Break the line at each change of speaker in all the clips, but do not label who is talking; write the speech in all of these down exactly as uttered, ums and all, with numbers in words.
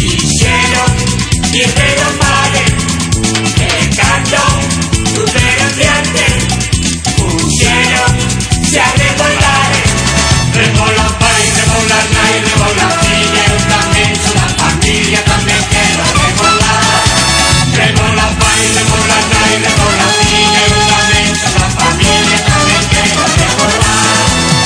Quixeron dizer o mare e cando tuveron diante puxeron se a revolar. Revola pai, revola nai, revola filla, eu tamén son a familia, tamén quero revolar. Revola pai, revola nai, revola filla, eu tamén son a familia, tamén quero revolar.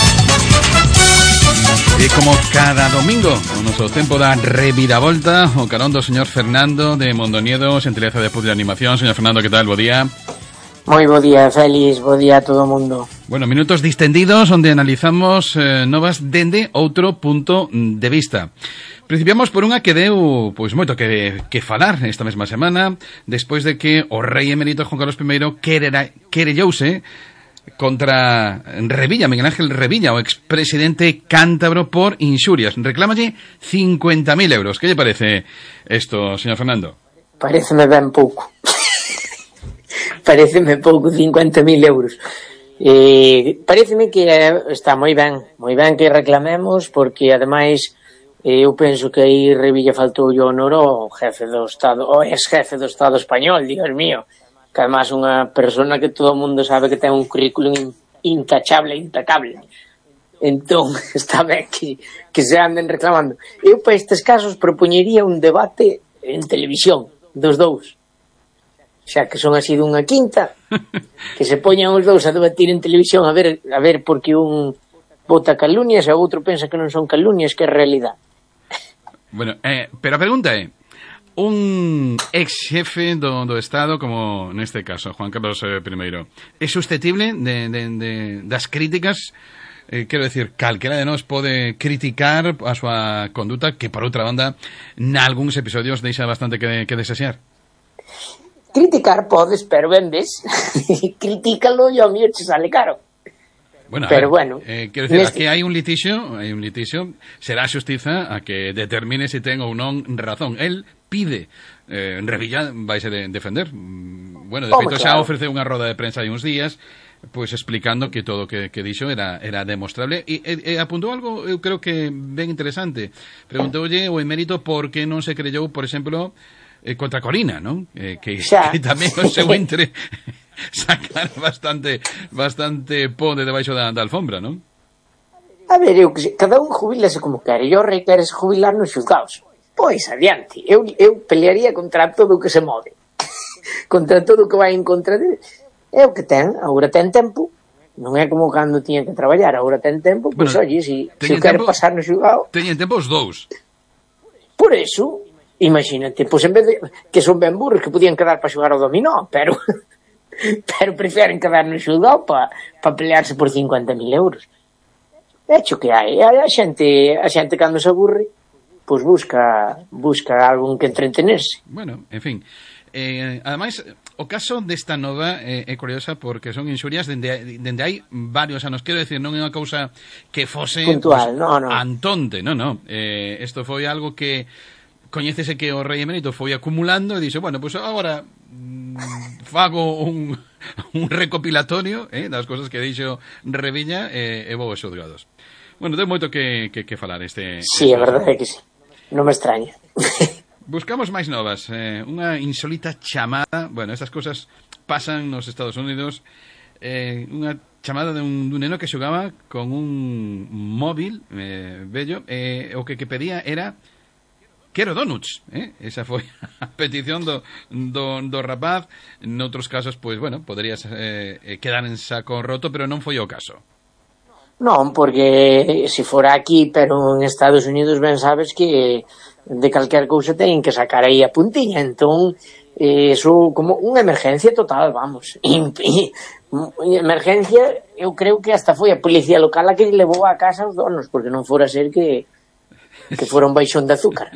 E como cada domingo, o noso tempo da reviravolta, o carón do señor Fernando de Mondoniedo, xentileza de Puzzle Animación. Señor Fernando, que tal? Bo día.
Moi bo día, Félix, bo día a todo o mundo.
Bueno, minutos distendidos onde analizamos eh, novas dende outro punto de vista. Principiamos por unha que deu pois moito que, que falar esta mesma semana, despois de que o rei emérito Juan Carlos primeiro querera, querellouse contra Revilla, Miguel Ángel Revilla, o expresidente cántabro, por inxurias. Reclámalle cincuenta mil euros. Que lle parece isto, señor Fernando?
Pareceme ben pouco. Pareceme pouco, cincuenta mil euros. Eh, pareceme que está moi ben, moi ben que reclamemos, porque ademais eh, eu penso que aí Revilla faltou o honor ao jefe do Estado, o ex-jefe do Estado español, Dios mío, que además unha persona que todo o mundo sabe que ten un currículum intachable, intacable. Entón, está ben que, que se anden reclamando. Eu, para estes casos, propoñería un debate en televisión, dos dous. Xa que son así dunha quinta, que se poñan os dous a debatir en televisión a ver a ver porque un bota calumnias e o outro pensa que non son calumnias, que é realidade.
Bueno, eh, pero a pregunta é, un ex xefe do, do Estado, como neste caso, Juan Carlos primeiro, é susceptible de, de, de, das críticas? Eh, quero decir, calquera de nós pode criticar a súa conduta, que por outra banda, nalgúns episodios deixa bastante que, que desear.
Criticar podes, pero ben ves, critícalo e ao mío che sale caro.
Bueno,
pero
ver,
bueno,
eh, quero decir,
neste...
aquí hai un litixio, hai un litixio, será a xustiza a que determine se ten ou non razón. El pide, eh, Revilla vaise de defender. Bueno, de
Home,
feito
claro.
xa ofrece unha roda de prensa hai uns días, pois explicando que todo o que, que dixo era, era demostrable, e, e, e apuntou algo, eu creo que ben interesante. Preguntoulle o emérito por que non se creyou, por exemplo, eh, contra Corina, non? Eh, que, que tamén o seu entre sacar bastante bastante pó de debaixo da, da alfombra, non?
A ver, eu, cada un jubilase como quere. Eu rei queres jubilar nos xulgados. Pois, adiante. Eu, eu pelearía contra todo o que se move. Contra todo o que vai en contra de... É o que ten. Agora ten tempo. Non é como cando tiña que traballar. Agora ten tempo. Pois, bueno, oye, se si, si quero pasar no xulgado...
Teñen tempo os dous.
Por eso... Imagínate, pois en vez de que son ben burros que podían quedar para xogar ao dominó, pero pero prefieren quedar no xulgado para pa pelearse por cincuenta mil euros. É hecho que hai, a xente, a xente cando se aburre, pois busca busca algún que entretenerse.
Bueno, en fin, eh, ademais, o caso desta nova eh, é curiosa porque son inxurias dende, dende hai varios anos, quero decir, non é unha cousa que fose
puntual,
pues,
no, no.
antonte, non, non, eh, isto foi algo que coñécese que o rei emérito foi acumulando e dixo, bueno, pois pues agora mmm, fago un, un recopilatorio eh, das cosas que dixo Revilla e, e vou aos xulgados. Bueno, ten moito que, que, que falar este...
Sí,
este
é verdade que sí. Non me extraña.
Buscamos máis novas. Eh, unha insólita chamada... Bueno, estas cosas pasan nos Estados Unidos. Eh, unha chamada de un, de un neno que xogaba con un móvil eh, bello. Eh, o que, que pedía era... Quero donuts, eh? Esa foi a petición do, do, do rapaz. Noutros casos, pois, bueno, poderías eh, quedar en saco roto, pero non foi o caso.
Non, porque se fora aquí, pero en Estados Unidos ben sabes que de calquer cousa teñen que sacar aí a puntiña, entón eh, eso como unha emergencia total, vamos. E, e, emergencia, eu creo que hasta foi a policía local a que levou a casa os donos, porque non fora ser que que fora un baixón de azúcar.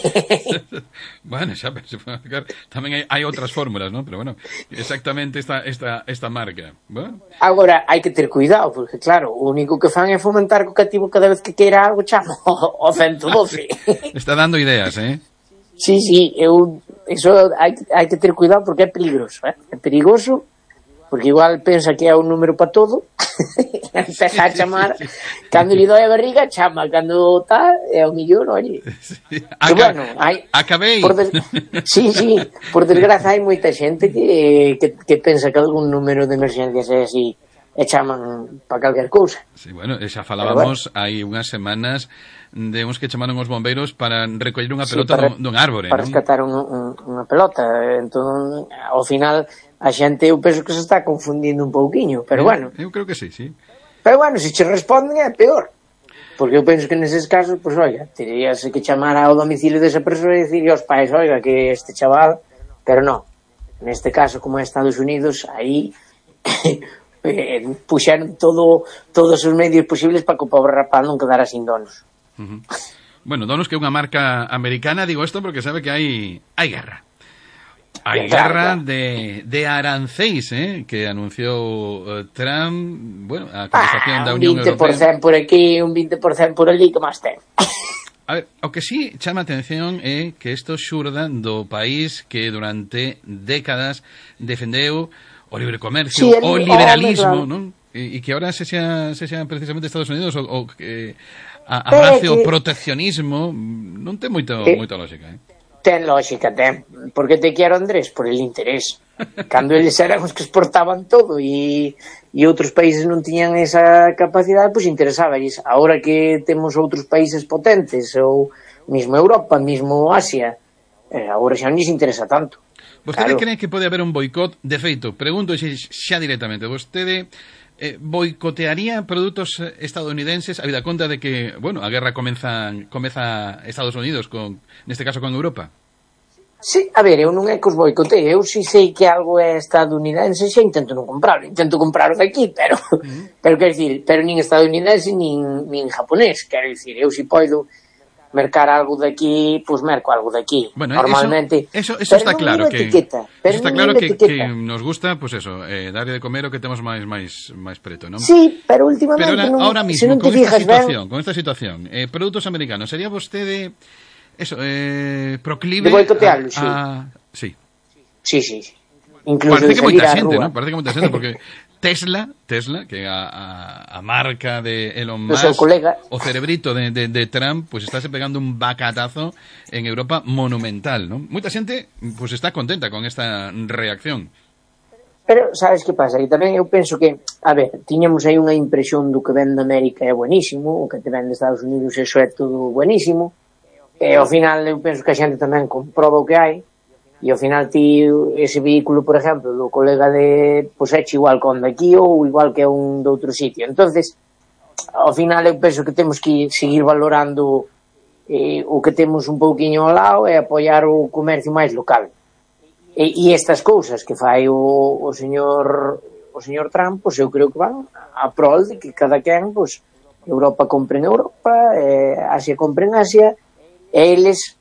Bueno, xa, tamén hai, hai outras fórmulas, ¿no? Pero bueno, exactamente esta, esta, esta marca. Bueno.
Agora, hai que ter cuidado, porque claro, o único que fan é fomentar co cativo cada vez que queira algo chamo o ciento doce.
Está dando ideas, eh?
Sí, sí, eu, eso hai, hai que ter cuidado porque é peligroso, eh? É perigoso porque igual pensa que é un número para todo, empeza a chamar, cando lle doi a barriga, chama, cando está, é o millón, oye.
Sí.
Que bueno, hai...
Acabei.
Por des... Sí, sí, por desgracia hai moita xente que, que, que pensa que algún número de emergencias é así, e chaman para calquer cousa.
Sí, bueno, xa falábamos hai bueno. unhas semanas de uns que chamaron os bombeiros para recoller unha pelota sí, dun, dun árbore,
para
non?
rescatar un, un, unha pelota. Entón, ao final, a xente eu penso que se está confundindo un pouquiño, pero
eu,
bueno.
Eu creo que sí, sí.
Pero bueno, se che responden é peor. Porque eu penso que neses casos, pois, pues, oiga, teríase que chamar ao domicilio desa persoa e dicir aos pais, oiga, que este chaval, pero non. Neste caso, como é Estados Unidos, aí eh, puxeron todo, todos os medios posibles para que o pobre rapaz non quedara sin donos.
Uh-huh. Bueno, donos que é unha marca americana, digo isto porque sabe que hai hai guerra. Hai guerra de, de arancéis, eh, que anunciou uh, Trump, bueno, a actualización
ah,
da Unión Europea.
Un vinte por cento por aquí, un vinte por cento por ali, que máis ten?
A ver, o que sí chama a atención é que isto xurda do país que durante décadas defendeu o libre comercio, sí, el, o liberalismo, oh, non? E, e que ahora se xa, se xa precisamente Estados Unidos o, o que a, abrace o proteccionismo, non ten moito, eh, moita lógica, eh?
Ten lógica, ten. Por que te quero, Andrés? Por el interés. Cando eles eran os que exportaban todo e, e outros países non tiñan esa capacidade, pois interesáballes. Ahora que temos outros países potentes, ou mismo Europa, mismo Asia, eh, agora xa non lles interesa tanto.
Vostede
claro.
cree que pode haber un boicot? De feito, pregunto xa directamente, vostede eh, boicotearía produtos estadounidenses a vida conta de que, bueno, a guerra comeza comeza Estados Unidos con, neste caso con Europa?
Sí, a ver, eu non é que os boicotei, eu si sei que algo é estadounidense, xa intento non comprarlo, intento comprarlo de aquí, pero, uh-huh. pero quero dicir, pero nin estadounidense nin, nin japonés, quero dicir, eu si poido mercar algo de aquí, pois pues merco algo de aquí.
Bueno,
normalmente.
Eso, eso, eso está claro que
etiqueta,
eso está claro que, que nos gusta, pues eso, eh, darle de comer o que temos máis máis máis preto, ¿no?
Sí, pero últimamente
pero ahora,
non,
ahora mismo,
se non te
con esta
fijas
situación,
ben,
con esta situación, eh, produtos americanos, sería vostede eso, eh, proclive
de boicotearlo, sí.
A... sí.
Sí, sí. Incluso
parece que moita xente,
¿no?
Parece que moita xente porque Tesla, Tesla, que a, a, a marca de Elon Musk, o cerebrito de, de, de Trump, pues estáse pegando un bacatazo en Europa monumental, ¿no? Moita xente, pues está contenta con esta reacción.
Pero, sabes que pasa? Que tamén eu penso que, a ver, tiñamos aí unha impresión do que ven de América é buenísimo, o que te ven de Estados Unidos eso é todo buenísimo, e ao final eu penso que a xente tamén comproba o que hai, e ao final ti, ese vehículo, por exemplo, do colega de, pois é igual con de aquí ou igual que un de outro sitio. Entonces, ao final eu penso que temos que seguir valorando eh, o que temos un pouquiño ao lado e apoiar o comercio máis local. E, e estas cousas que fai o, o señor o señor Trump, pois eu creo que van a prol de que cada quen, pois, Europa compre en Europa, eh, Asia compre en Asia, e eles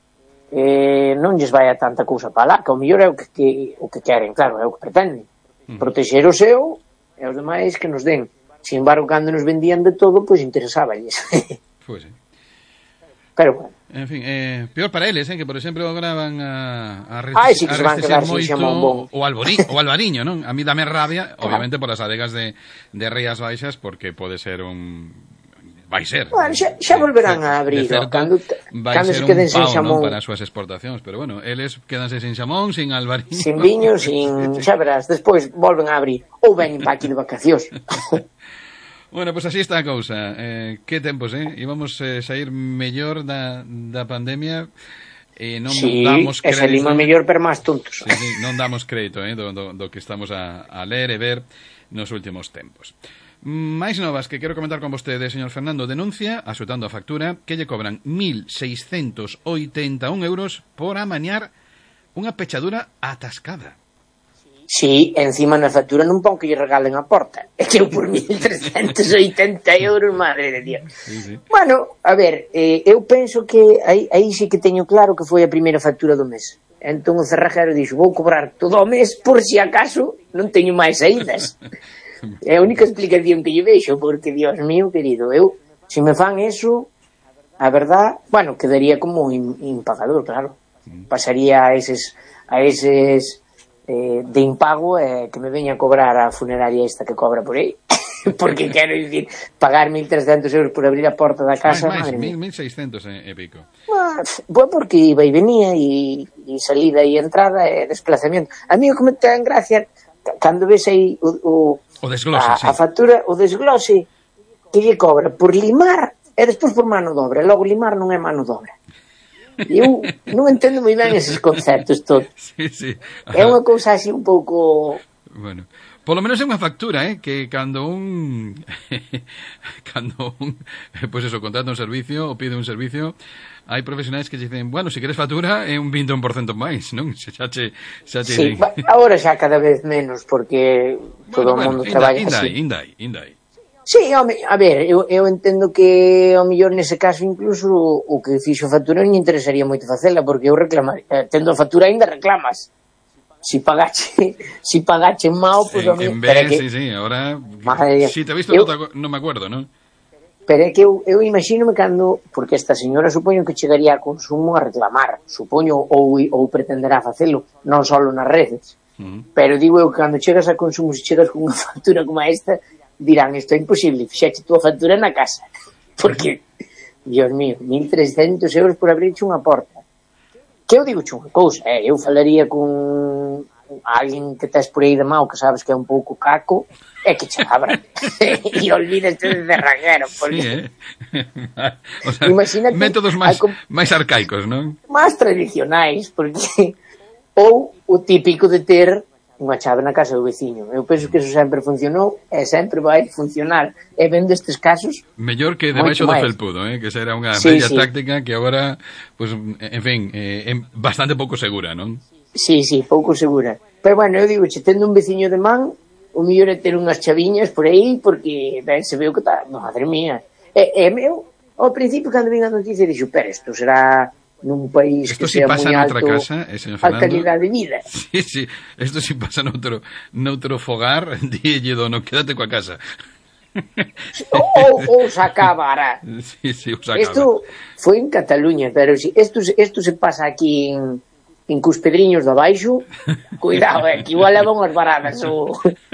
eh, non lles vai a tanta cousa para lá, que ao mellor é o que, que, o que queren, claro, é o que pretenden. Uh-huh. Protexer o seu e os demais que nos den. Sin embargo, cando nos vendían de todo, pois pues, interesáballes.
Pois sí.
Pero bueno.
En fin, eh, peor para eles, eh, que por exemplo agora van a, a, rece-
Ai, sí que
a
se van
receber
moito
o, albori, o albariño, non? A mí dame rabia, claro. Obviamente, por as adegas de, de Rías Baixas, porque pode ser un... vai ser.
Bueno, xa, xa volverán a abrir, certo, cando, cando se queden sin xamón.
Para as súas exportacións, pero bueno, eles quedanse sin xamón, sin albariño.
Sin viño, sin... xa verás, despois volven a abrir. Ou veñen pa aquí de vacacións.
Bueno, pois pues así está a cousa. Eh, que tempos, eh? Íbamos a eh, sair mellor da, da pandemia e non
sí,
damos crédito.
Sí, e salimos mellor pero máis tontos.
Sí, sí, non damos crédito eh, do, do, do que estamos a, a ler e ver nos últimos tempos. Máis novas que quero comentar con vostede, señor Fernando. Denuncia, axutando a factura, que lle cobran mil seiscentos oitenta e un euros por amañar unha pechadura atascada.
Sí, encima na factura non pon que lle regalen a porta. É que eu por mil trescentos oitenta euros, madre de Dios. Sí, sí. Bueno, a ver, eh, eu penso que aí, aí sí que teño claro que foi a primeira factura do mes. Entón o cerrajero dixo, vou cobrar todo o mes por si acaso non teño máis saídas. É a única explicación que lle vexo, porque, Dios mío, querido, eu, se me fan eso, a verdad, bueno, quedaría como impagador, claro. Pasaría a eses, a eses eh, de impago é eh, que me veña a cobrar a funeraria esta que cobra por aí. Porque quero dicir, pagar mil trescentos euros por abrir a porta da casa,
máis,
madre
máis,
mía.
mil seiscentos e pico.
Mas, bueno, porque iba e venía e, e salida e entrada e desplazamiento. A mí o que me ten gracia cando ves aí o, o,
o desglose,
a,
sí.
a factura, o desglose que lle cobra por limar e despois por mano de obra. Logo limar non é mano de obra. E eu non entendo moi ben eses conceptos todos.
Sí, sí.
É unha cousa así un pouco...
Bueno, polo menos é unha factura, eh, que cando un cando un, pois pues eso, contrata un servicio ou pide un servicio, hai profesionais que dicen, bueno, se queres factura é un vinte por ciento máis, non? Se xa che, xa che
Sí, agora xa cada vez menos porque todo
bueno,
o mundo
bueno,
traballa
inda,
así.
Inda, inda, inda.
Sí, home, a ver, eu, eu entendo que ao mellor nese caso incluso o que fixo a factura non interesaría moito facela porque eu reclamar, eh, tendo a factura ainda reclamas. Si pagache, si pagache mal, pues
en,
a mí,
en vez,
que,
sí, sí, ahora
madre,
si te he visto
eu,
no, te, non me acuerdo, non?
Pero é que eu, eu imagínome cando, porque esta señora supoño que chegaría a consumo a reclamar, supoño, ou, ou pretenderá facelo, non só nas redes. Uh-huh. Pero digo eu que cando chegas a consumo, se chegas con unha factura como esta, dirán, isto é imposible, fixache túa factura na casa. Porque, Dios mío, mil trescentos euros por abrirche unha porta. Que eu digo unha cousa, eh, eu falaría con alguén que tes por aí de mao que sabes que é un pouco caco, é que che abra e olvídate de cerraguero porque...
Sí, eh? O sea,
imagínate,
métodos máis,
com...
máis arcaicos, non?
Máis tradicionais, porque ou o típico de ter unha chave na casa do veciño. Eu penso que eso sempre funcionou e sempre vai funcionar. E vendo estes casos...
Mellor que debaixo do felpudo, eh? Que será unha
sí,
bella
sí.
táctica que agora, pues, en fin, eh, é bastante pouco segura, non?
Sí, sí, pouco segura. Pero bueno, eu digo, che, tendo un veciño de man, o mellor é ter unhas chaviñas por aí, porque ben, se veo que está... Madre mía. E, e meu, ao principio, cando vin a noticia, dixo, pero isto será... nun país
esto
que
si
sea
pasa
moi alto
casa, eh,
a calidad de vida.
Sí, sí, esto si pasa noutro, noutro fogar, dille dono, quédate coa casa.
ou, ou se acabara.
Sí, sí, se acaba.
Isto foi en Cataluña, pero si isto, isto se pasa aquí en, en Cuspedriños de Abaixo, cuidado, eh, que igual levan unhas baradas ou...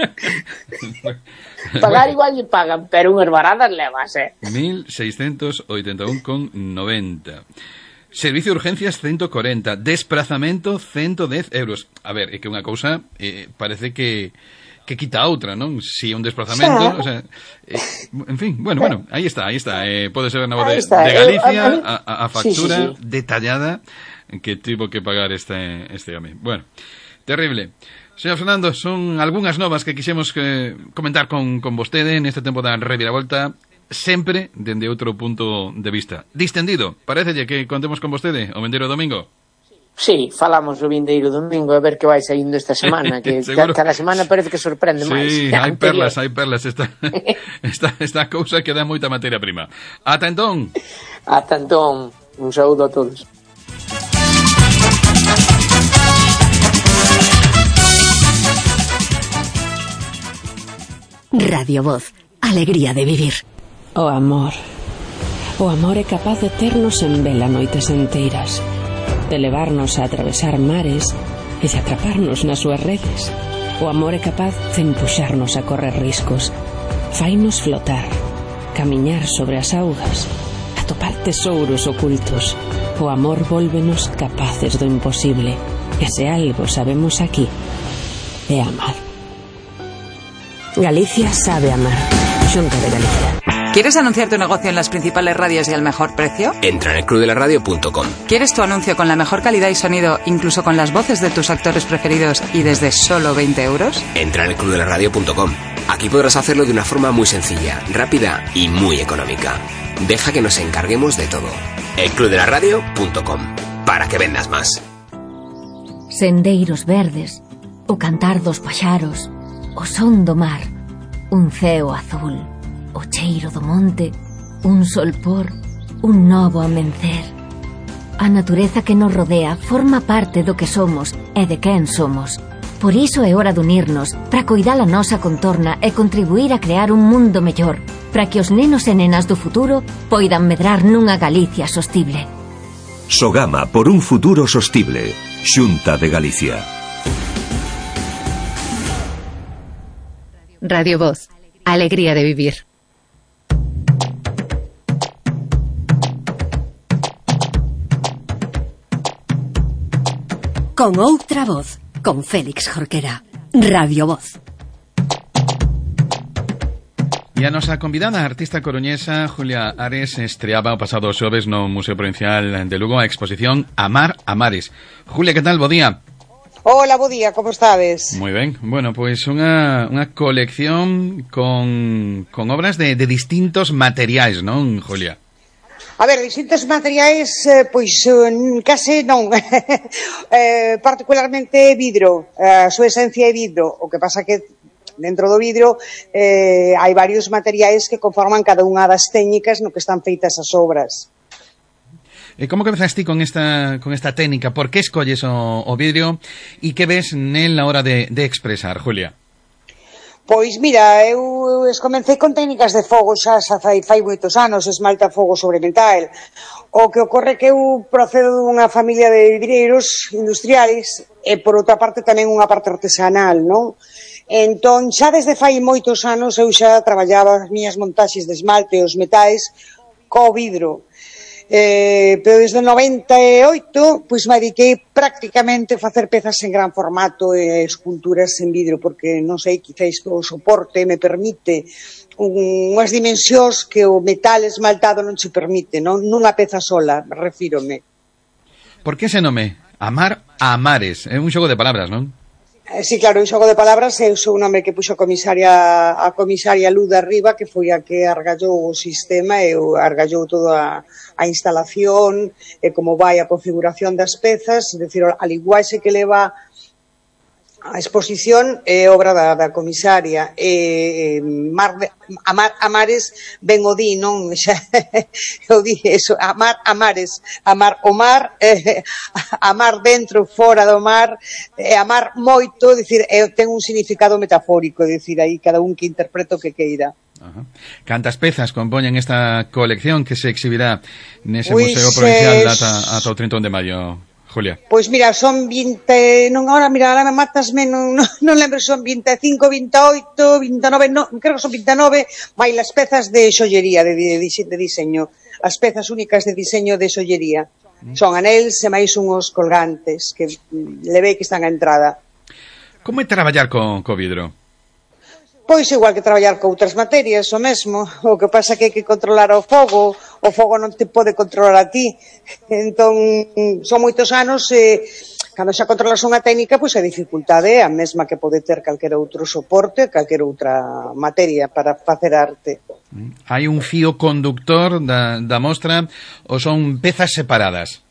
Pagar igual lle pagan, pero unhas baradas levas, eh.
mil seiscentos oitenta e un con noventa. Servicio de urgencias ciento cuarenta. Desplazamento ciento dez euros. A ver, é que unha cousa eh, parece que que quita a outra, non? Si é un desplazamento, o sea, eh, en fin, bueno, bueno, aí está, aí está. Eh, pode ser na voz de, de Galicia, a, a, a factura sí, sí, sí. detallada que tivo que pagar este este home. Bueno, terrible. Señor Fernando, son algunhas novas que quixemos que comentar con, con vostede neste tempo da reviravolta, sempre dende outro punto de vista. Distendido, parecelle que contemos con vostede o vindeiro domingo?
Sí, falamos o vindeiro domingo a ver que vai saindo esta semana, que cada semana parece que sorprende
sí,
máis.
Sí, hai perlas, hai perlas, esta, esta, esta cousa que dá moita materia prima. Ata entón.
Ata entón, un saúdo a todos.
Radio Voz, alegría de vivir.
O amor. O amor é capaz de ternos en vela noites enteiras, de levarnos a atravesar mares e de atraparnos nas súas redes. O amor é capaz de empuxarnos a correr riscos, fainos flotar, camiñar sobre as augas, atopar tesouros ocultos. O amor vólvenos capaces do imposible, e se algo sabemos aquí é amar. Galicia sabe amar. Xunta de Galicia.
¿Quieres anunciar tu negocio en las principales radios y al mejor precio?
Entra en el club de la radio punto com.
¿Quieres tu anuncio con la mejor calidad y sonido, incluso con las voces de tus actores preferidos y desde solo veinte euros?
Entra en el club de la radio punto com. Aquí podrás hacerlo de una forma muy sencilla, rápida y muy económica. Deja que nos encarguemos de todo. el club de la radio punto com. Para que vendas más.
Sendeiros verdes, o cantar dos paxaros, o son do mar, un ceo azul, o cheiro do monte, un solpor, un novo amencer. A natureza que nos rodea forma parte do que somos e de quen somos. Por iso é hora de unirnos para coidar a nosa contorna e contribuir a crear un mundo mellor, para que os nenos e nenas do futuro poidan medrar nunha Galicia sostible.
Sogama por un futuro sostible. Xunta de Galicia. Radio Voz, alegría de vivir.
Con outra voz, con Félix Jorquera. Radio Voz.
E a nosa convidada, a artista coruñesa Julia Ares, estreaba o pasado xoves no Museo Provincial de Lugo a exposición Amar a Mares. Julia, que tal? Bo día.
Hola, bo día, como estades?
Moi ben. Bueno, pois pues unha, unha colección con, con obras de, de distintos materiais, non, Julia?
A ver, distintos materiais, eh, pois eh, case non, eh, particularmente vidro, a súa esencia é vidro, o que pasa que dentro do vidro eh, hai varios materiais que conforman cada unha das técnicas no que están feitas as obras.
E como comezas ti con esta, con esta técnica? Por que escolles o, o vidro e que ves nel a hora de, de expresar, Julia?
Pois mira, eu comecei con técnicas de fogo xa, xa fai, fai moitos anos, esmalta fogo sobre metal. O que ocorre que eu procedo dunha familia de vidreiros industriales e por outra parte tamén unha parte artesanal, non? Entón, xa desde fai moitos anos eu xa traballaba as miñas montaxes de esmalte e os metais co vidro. Eh, pero desde o noventa e oito pois me dediquei prácticamente a facer pezas en gran formato e esculturas en vidro, porque non sei, quizáis que o soporte me permite un, unhas dimensións que o metal esmaltado non se permite, non? Nunha peza sola, refírome.
Por que ese nome? Amar a Mares, é un xogo de palabras, non?
Sí, claro, un xogo de palabras é o seu nome que puxo a comisaria a comisaria Luda Arriba, que foi a que argallou o sistema e argallou toda a, a instalación e como vai a configuración das pezas, é dicir, a linguaxe que leva a exposición é obra da, da comisaria e mar de, amar a mares ben o di, non? Xa, eu di eso, amar a mares, amar o mar, eh, amar dentro, fora do mar, e amar moito, dicir, eh, ten un significado metafórico, dicir, aí cada un que interpreta o que queira.
Ajá. Cantas pezas compoñen esta colección que se exhibirá nese
Uy,
Museo Provincial ata, ata o trinta e un de maio? Julia.
Pois mira, son vinte, non agora, mira, ahora me matas menos, non, non lembro, son vinte e cinco, vinte e oito, vinte e nove, no, creo que son vinte e nove, vai las pezas de xollería, de, de, de diseño, as pezas únicas de diseño de xollería. Mm. Son anéis e máis unhos colgantes que levei que están a entrada.
Como é traballar co, co vidro?
Pois igual que traballar con outras materias, o mesmo. O que pasa que hai que controlar o fogo, o fogo non te pode controlar a ti. Entón, son moitos anos e cando xa controlas unha técnica, pois a dificultade é a mesma que pode ter calquera outro soporte, calquera outra materia para facer arte.
Hai un fío conductor da, da mostra ou son pezas separadas?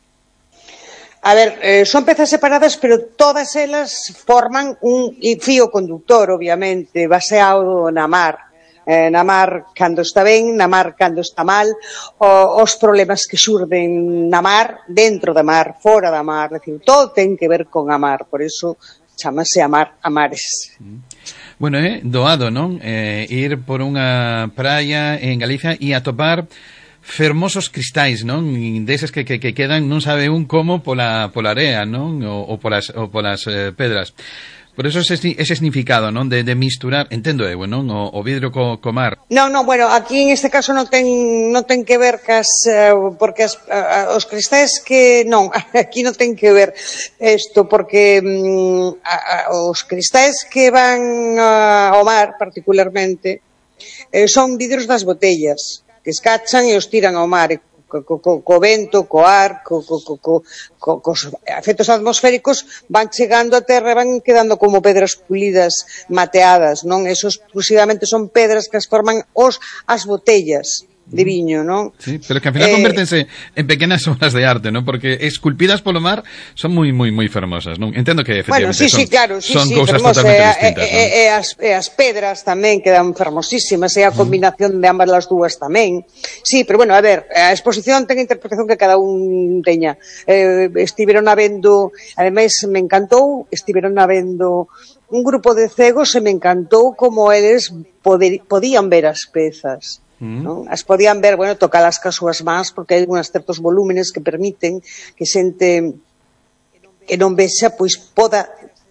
A ver, eh, son pezas separadas, pero todas elas forman un fío conductor, obviamente, baseado na mar. Eh, na mar cando está ben, na mar cando está mal, o, os problemas que xurden na mar, dentro da mar, fora da mar, é dicir, todo ten que ver con a mar, por eso chamase Amar a Mares.
Bueno, é eh, doado, non? Eh, ir por unha praia en Galicia e atopar fermosos cristais, non? Deses que, que, que quedan, non sabe un como pola, pola area, non? O, o polas, o polas eh, pedras. Por eso ese, ese significado, non? De, de misturar, entendo eu, non? O, o vidro co, co mar.
Non, non, bueno, aquí en este caso non ten, non ten que ver cas, uh, porque as, uh, os cristais que, non, aquí non ten que ver isto, porque um, a, a, os cristais que van uh, ao mar, particularmente, eh, son vidros das botellas, que escachan e os tiran ao mar, co, co, co vento, co ar, co, co, co, co, co, cos efectos atmosféricos van chegando a terra e van quedando como pedras pulidas, mateadas, non? Esos exclusivamente son pedras que as forman os, as botellas de viño, non?
Sí, pero que ao final eh, convértense en pequenas obras de arte, non? Porque esculpidas polo mar son moi moi moi fermosas, non? Entendo que efectivamente
bueno, sí,
son,
sí, claro, sí,
son
sí,
cousas
fermosa,
totalmente
e,
distintas,
e,
non?
E, e, as, e as pedras tamén quedan fermosísimas, e a combinación de ambas as dúas tamén. Sí, pero bueno, a ver, a exposición ten a interpretación que cada un teña. Eh, estiveron habendo, ademais me encantou, estiveron habendo un grupo de cegos e me encantou como eles poder, podían ver as pezas. Non? As podían ver, bueno, tocalas cas súas mans porque hai unhas certos volúmenes que permiten que xente que non vexa, pois poda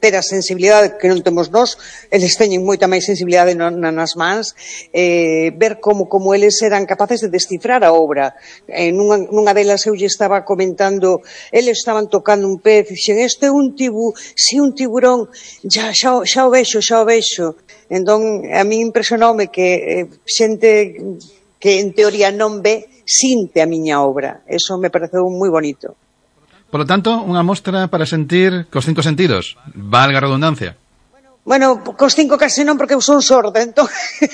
ter a sensibilidade que non temos nós, eles teñen moita máis sensibilidade no, nas mans, eh, ver como, como eles eran capaces de descifrar a obra. Eh, nunha, nunha delas eu lle estaba comentando, eles estaban tocando un pez, e dixen, este é un tibu, si un tiburón, xa, xa, xa o vexo, xa o vexo. Entón, a mí impresionoume que eh, xente que en teoría non ve, sinte a miña obra. Eso me pareceu moi bonito.
Por lo tanto, unha mostra para sentir cos cinco sentidos, valga a redundancia.
Bueno, cos cinco case non, porque eu son sorda, entón,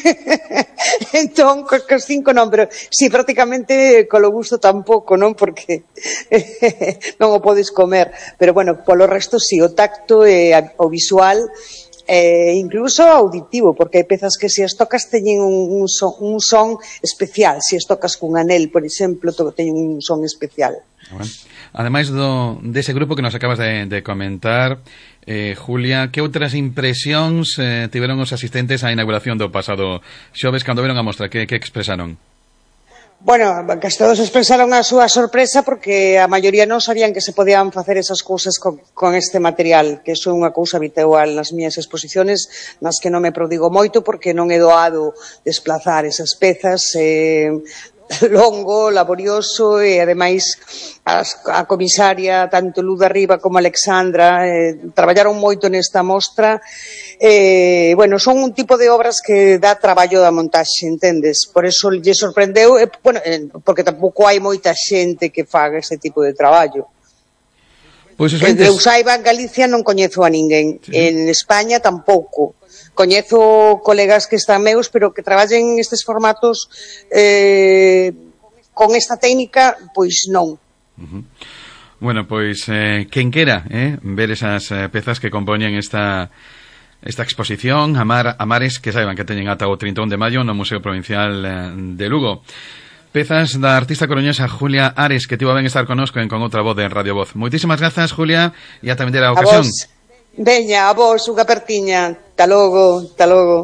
entón cos, cos cinco non, pero sí, prácticamente colo gusto tampouco, non, porque non o podes comer, pero bueno, polo resto sí, o tacto e o visual, e incluso auditivo, porque hai pezas que se as tocas teñen un, un, son, un son especial, se as tocas cun anel, por exemplo, teñen un son especial.
Bueno, ademais do, dese grupo que nos acabas de, de comentar, eh, Julia, que outras impresións eh, tiveron os asistentes á inauguración do pasado xoves cando veron a mostra? Que, que expresaron?
Bueno, case todos expresaron a súa sorpresa porque a maioría non sabían que se podían facer esas cousas con, con este material, que iso é unha cousa habitual nas miñas exposiciones, nas que non me prodigo moito porque non é doado desplazar esas pezas, eh, longo, laborioso, e ademais as, a comisaria, tanto Luz de Arriba como Alexandra, eh, traballaron moito nesta mostra. Eh, bueno, son un tipo de obras que dá traballo da montaxe, entendes? Por eso lle sorprendeu, eh, bueno, eh, porque tampouco hai moita xente que faga ese tipo de traballo.
Pois
que eu saiba, en Galicia non coñezo a ninguén, sí. En España tampouco. Coñezo colegas que están meus, pero que traballen estes formatos eh, con esta técnica, pois non.
Uh-huh. Bueno, pois, eh, quen quera eh, ver esas eh, pezas que compoñen esta esta exposición, Amar, Amares, que saiban que teñen ata o trinta e un de maio no Museo Provincial eh, de Lugo. Pezas da artista coruñesa Julia Ares, que tivo ben estar connosco en Con Outra Voz de Radio Voz. Moitísimas grazas, Julia, e ata vendera a ocasión.
A vos. Veña, a vos, unha pertiña. Hasta logo, hasta logo.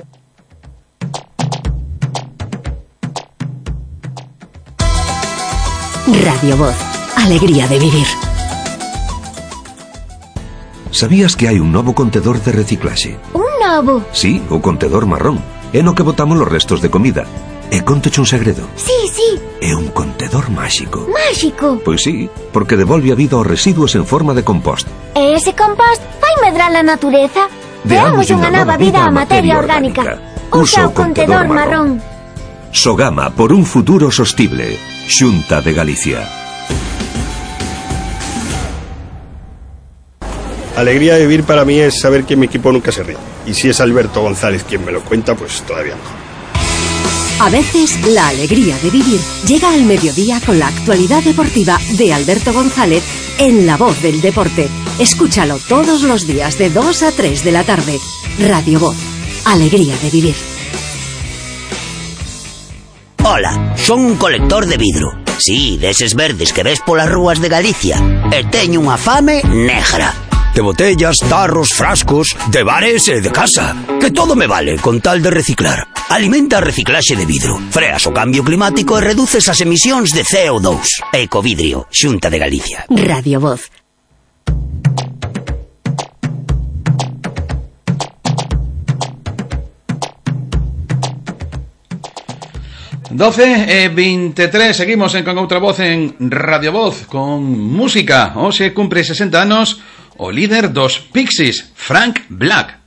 Radio Voz, alegría de vivir.
Sabías que hai un novo contedor de reciclaxe?
Un novo?
Sí, o contedor marrón. É no que botamos os restos de comida. E contoche un segredo.
Sí, sí.
É un contedor máxico.
Máxico?
Pois sí, porque devolve a vida aos residuos en forma de compost.
E ese compost vai medrar a natureza? Deamos unha nova vida á materia orgánica. Usa o contedor marrón.
Sogama por un futuro sostible. Xunta de Galicia.
Alegría de vivir para mí es saber que mi equipo nunca se ríe. Y si es Alberto González quien me lo cuenta, pues todavía mejor.
A veces, la alegría de vivir llega al mediodía con la actualidad deportiva de Alberto González en La Voz del Deporte. Escúchalo todos los días de dos a tres de la tarde. Radio Voz. Alegría de vivir.
Hola, son un colector de vidro. Sí, deses verdes que ves polas rúas de Galicia. E teño unha fame negra. De botellas, tarros, frascos, de bares e de casa. Que todo me vale con tal de reciclar. Alimenta a reciclaxe de vidro. Freas o cambio climático e reduces as emisións de C O dos. Ecovidrio, Xunta de Galicia.
Radio Voz.
doce e veintitrés, seguimos en Con Outra Voz en Radio Voz con música. Hoxe cumpre sesenta anos o líder dos Pixies, Frank Black.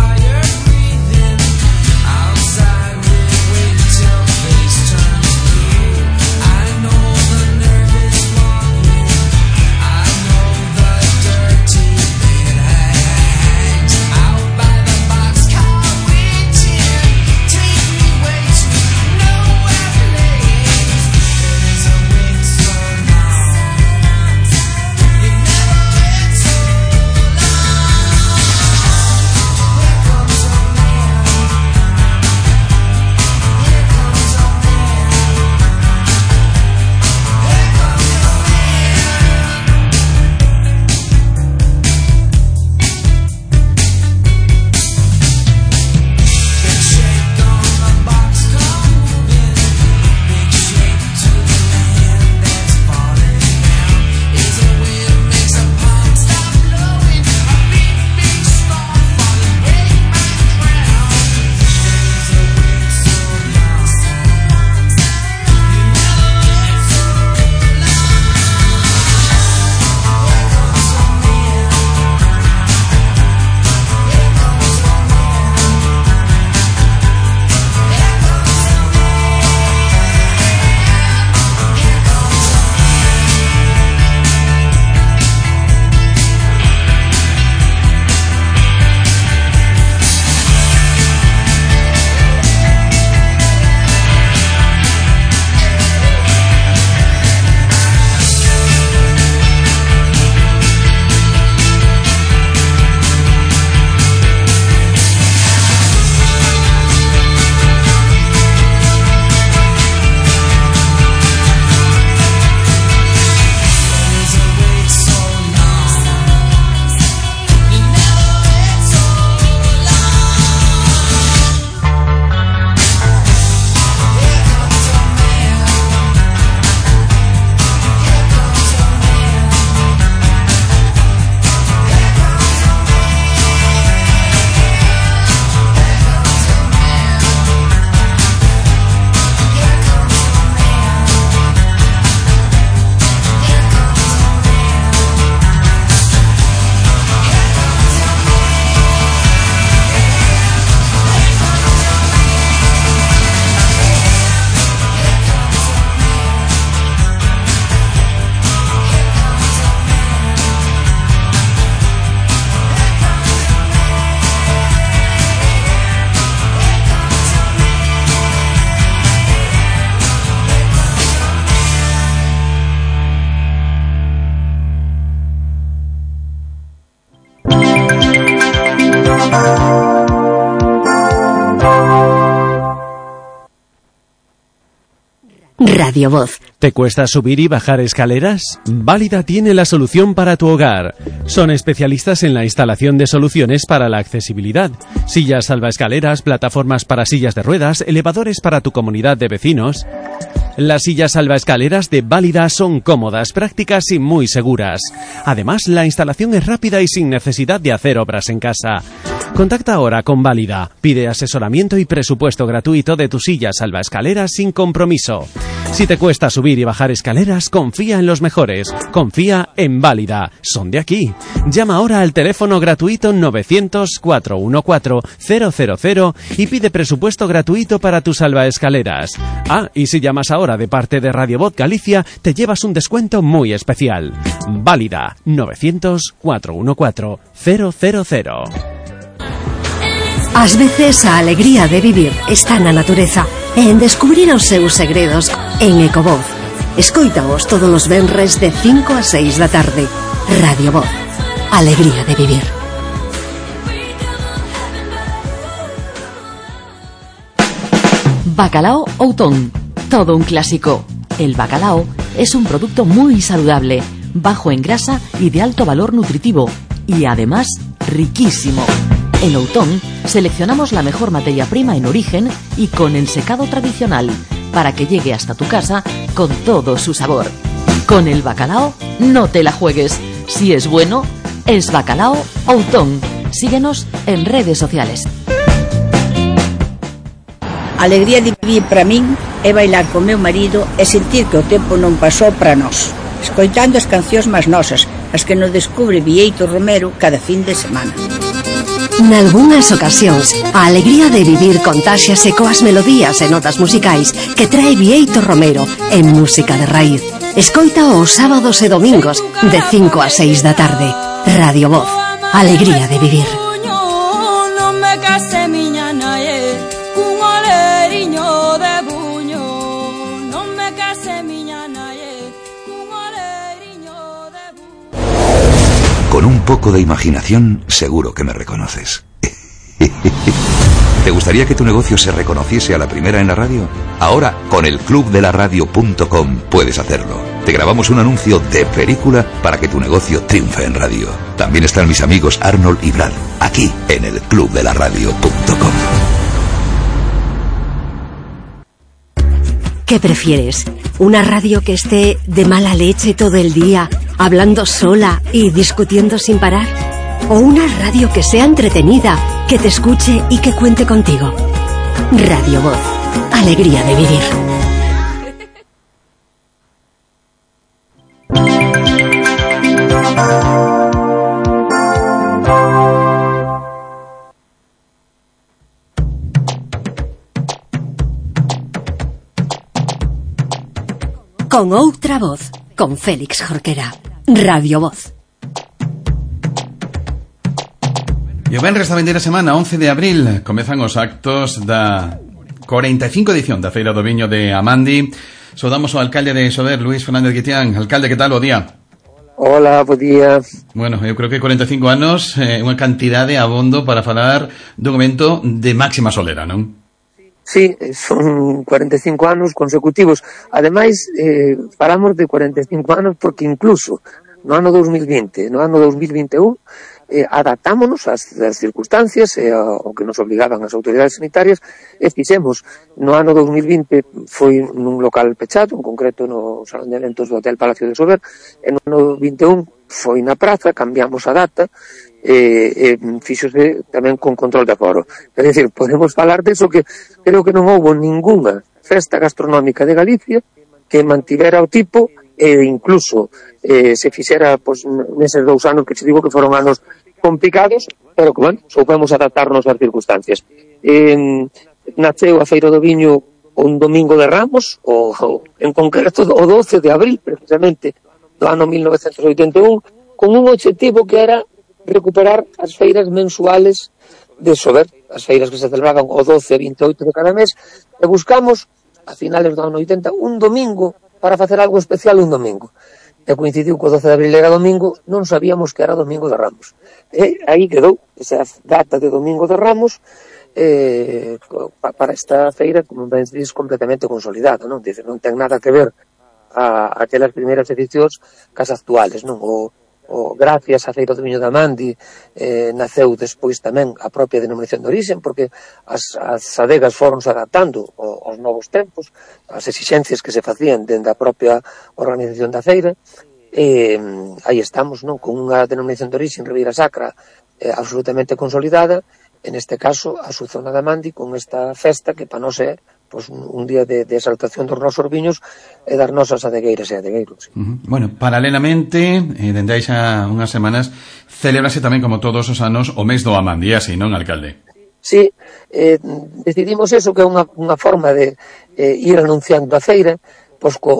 Outside, we wait till face turns blue.
Radio Voz.
¿Te cuesta subir y bajar escaleras? Válida tiene la solución para tu hogar. Son especialistas en la instalación de soluciones para la accesibilidad. Sillas salvaescaleras, plataformas para sillas de ruedas, elevadores para tu comunidad de vecinos. Las sillas salvaescaleras de Válida son cómodas, prácticas y muy seguras. Además, la instalación es rápida y sin necesidad de hacer obras en casa. Contacta ahora con Válida. Pide asesoramiento y presupuesto gratuito de tu silla salvaescaleras sin compromiso. Si te cuesta subir y bajar escaleras, confía en los mejores. Confía en Válida. Son de aquí. Llama ahora al teléfono gratuito novecientos, cuatrocientos catorce, cero cero cero y pide presupuesto gratuito para tus salvaescaleras. Ah, y si llamas ahora de parte de Radio Voz Galicia, te llevas un descuento muy especial. Válida. novecientos, cuatrocientos catorce, cero cero cero.
Ás veces a alegría de vivir está na natureza e en descubrir os seus segredos en Ecovoz. Escoítaos todos os venres de cinco a seis da tarde. Radio Voz. Alegría de vivir.
Bacalao Outón. Todo un clásico. El bacalao es un producto muy saludable, bajo en grasa y de alto valor nutritivo, y además riquísimo. En Outón seleccionamos la mejor materia prima en origen y con el secado tradicional, para que llegue hasta tu casa con todo su sabor. Con el bacalao no te la juegues. Si es bueno, es Bacalao Outón. Síguenos en redes sociales.
A alegría de vivir para min é bailar con meu marido e sentir que o tempo non pasou para nós, escoitando as cancións máis nosas, as que nos descubre Bieito Romero cada fin de semana.
Nalgúnas ocasións, a alegría de vivir contáxiase coas melodías e notas musicais que trae Bieito Romero en música de raíz. Escoita os sábados e domingos de cinco a seis da tarde. Radio Voz. Alegría de vivir.
Con un poco de imaginación, seguro que me reconoces. ¿Te gustaría que tu negocio se reconociese a la primera en la radio? Ahora, con el club de la radio punto com puedes hacerlo. Te grabamos un anuncio de película para que tu negocio triunfe en radio. También están mis amigos Arnold y Brad, aquí en el club de la radio punto com.
¿Qué prefieres? ¿Una radio que esté de mala leche todo el día, hablando sola y discutiendo sin parar? ¿O una radio que sea entretenida, que te escuche y que cuente contigo? Radio Voz. Alegría de vivir. Con outra voz, con Félix Jorquera. Radio Voz.
E o venres da vindeira semana, once de abril, comezan os actos da cuarenta e cinco edición da Feira do Viño de Amandi. Saudamos ao alcalde de Sober, Luis Fernández Guitián. Alcalde, que tal o día?
Hola, bo día.
Bueno, eu creo que cuarenta e cinco anos é eh, unha cantidade abondo para falar dun evento de máxima solera, non?
Sí, son cuarenta e cinco anos consecutivos. Ademais, eh, falamos de cuarenta e cinco anos porque incluso no ano dos mil vinte, no ano dos mil vinte e un, eh, adaptámonos ás, ás circunstancias e ao que nos obligaban as autoridades sanitarias e fixemos. No ano dos mil vinte foi nun local pechado, en concreto no Salón de Eventos do Hotel Palacio de Sober, e no ano vinte e un foi na praza, cambiamos a data, e, e fíxose tamén con control de aforo. É dicir, podemos falar deso que creo que non houbo ningunha festa gastronómica de Galicia que mantivera o tipo e incluso eh, se fixera pues, neses dous anos que se digo que foron anos complicados, pero que, bueno, soupemos adaptarnos ás circunstancias. Eh, naceu a Feira do Viño un domingo de Ramos, o, o en concreto o doce de abril, precisamente, do ano mil novecentos oitenta e un, con un objetivo que era recuperar as feiras mensuales de Sober, as feiras que se celebraban o doce e vinte e oito de cada mes, e buscamos, a finales do ano oitenta, un domingo para facer algo especial un domingo. E coincidiu que o doce de abril era domingo, non sabíamos que era domingo de Ramos. E aí quedou esa data de domingo de Ramos, eh, para esta feira, como ben dices, completamente consolidada, non? Dice, non ten nada que ver a aquelas primeiras edicións cas actuales, non? O, o gracias á Feira do Viño de Amandi eh, naceu despois tamén a propia denominación de origen, porque as, as adegas foron se adaptando aos novos tempos, as exixencias que se facían dentro da propia organización da feira, e aí estamos, non? Con unha denominación de origen Ribeira Sacra eh, absolutamente consolidada, en este caso a súa zona de Amandi, con esta festa que para nós é pues, un día de, de exaltación dos nosos viños e das nosas adegueiras e adegueiros.
Uh-huh. Bueno, paralelamente, eh, dende aí xa unhas semanas, celebrase tamén, como todos os anos, o mes do Amandi, así, non, alcalde?
Sí, eh, decidimos eso, que é unha, unha forma de eh, ir anunciando a feira, pois co,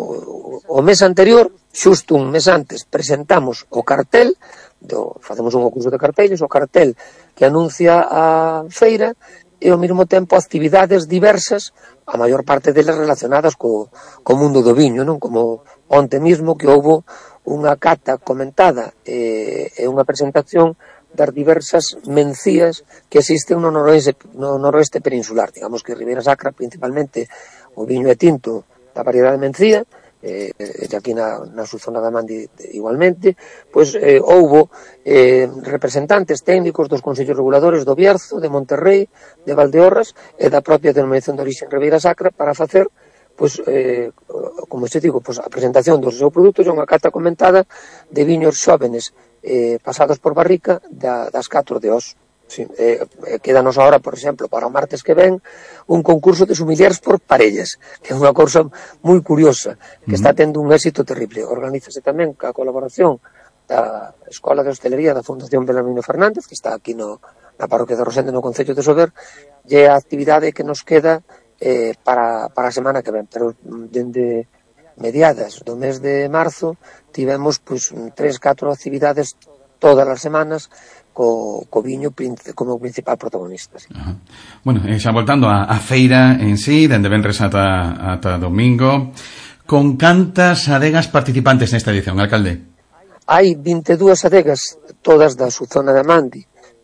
o, o mes anterior, xusto un mes antes, presentamos o cartel, do, facemos un concurso de carteles, o cartel que anuncia a feira, e ao mesmo tempo actividades diversas, a maior parte delas relacionadas co, co mundo do viño, non? Como onte mismo que houbo unha cata comentada e, e unha presentación das diversas mencías que existen no noroeste, no noroeste peninsular. Digamos que Ribeira Sacra, principalmente, o viño é tinto da variedade mencía, e eh, aquí na, na súa zona da Amandi igualmente, pois eh, houbo eh, representantes técnicos dos consellos reguladores do Bierzo, de Monterrey, de Valdeorras e da propia denominación de origen Ribeira Sacra para facer, pois, eh, como se digo, pois, a presentación dos seus produtos e unha cata comentada de viños xóvenes eh, pasados por barrica da, das catro de Os. Sí, eh, quédanos ahora, por exemplo, para o martes que ven, un concurso de sommeliers por parellas, que é unha cousa moi curiosa, que está tendo un éxito terrible. Organízase tamén ca colaboración da Escola de Hostelería da Fundación Belarmino Fernández, que está aquí no, na parroquia de Rosende, no concello de Sober, e a actividade que nos queda eh, para, para a semana que ven. Pero dende mediadas do mes de marzo tivemos pois, tres, catro actividades todas as semanas co, co viño como principal protagonista. Sí.
Ajá. Bueno, eh, xa voltando a, a feira en sí, dende venres ata, ata domingo, con cantas adegas participantes nesta edición, alcalde?
Hai vinte e dúas adegas, todas da súa zona de Amandi,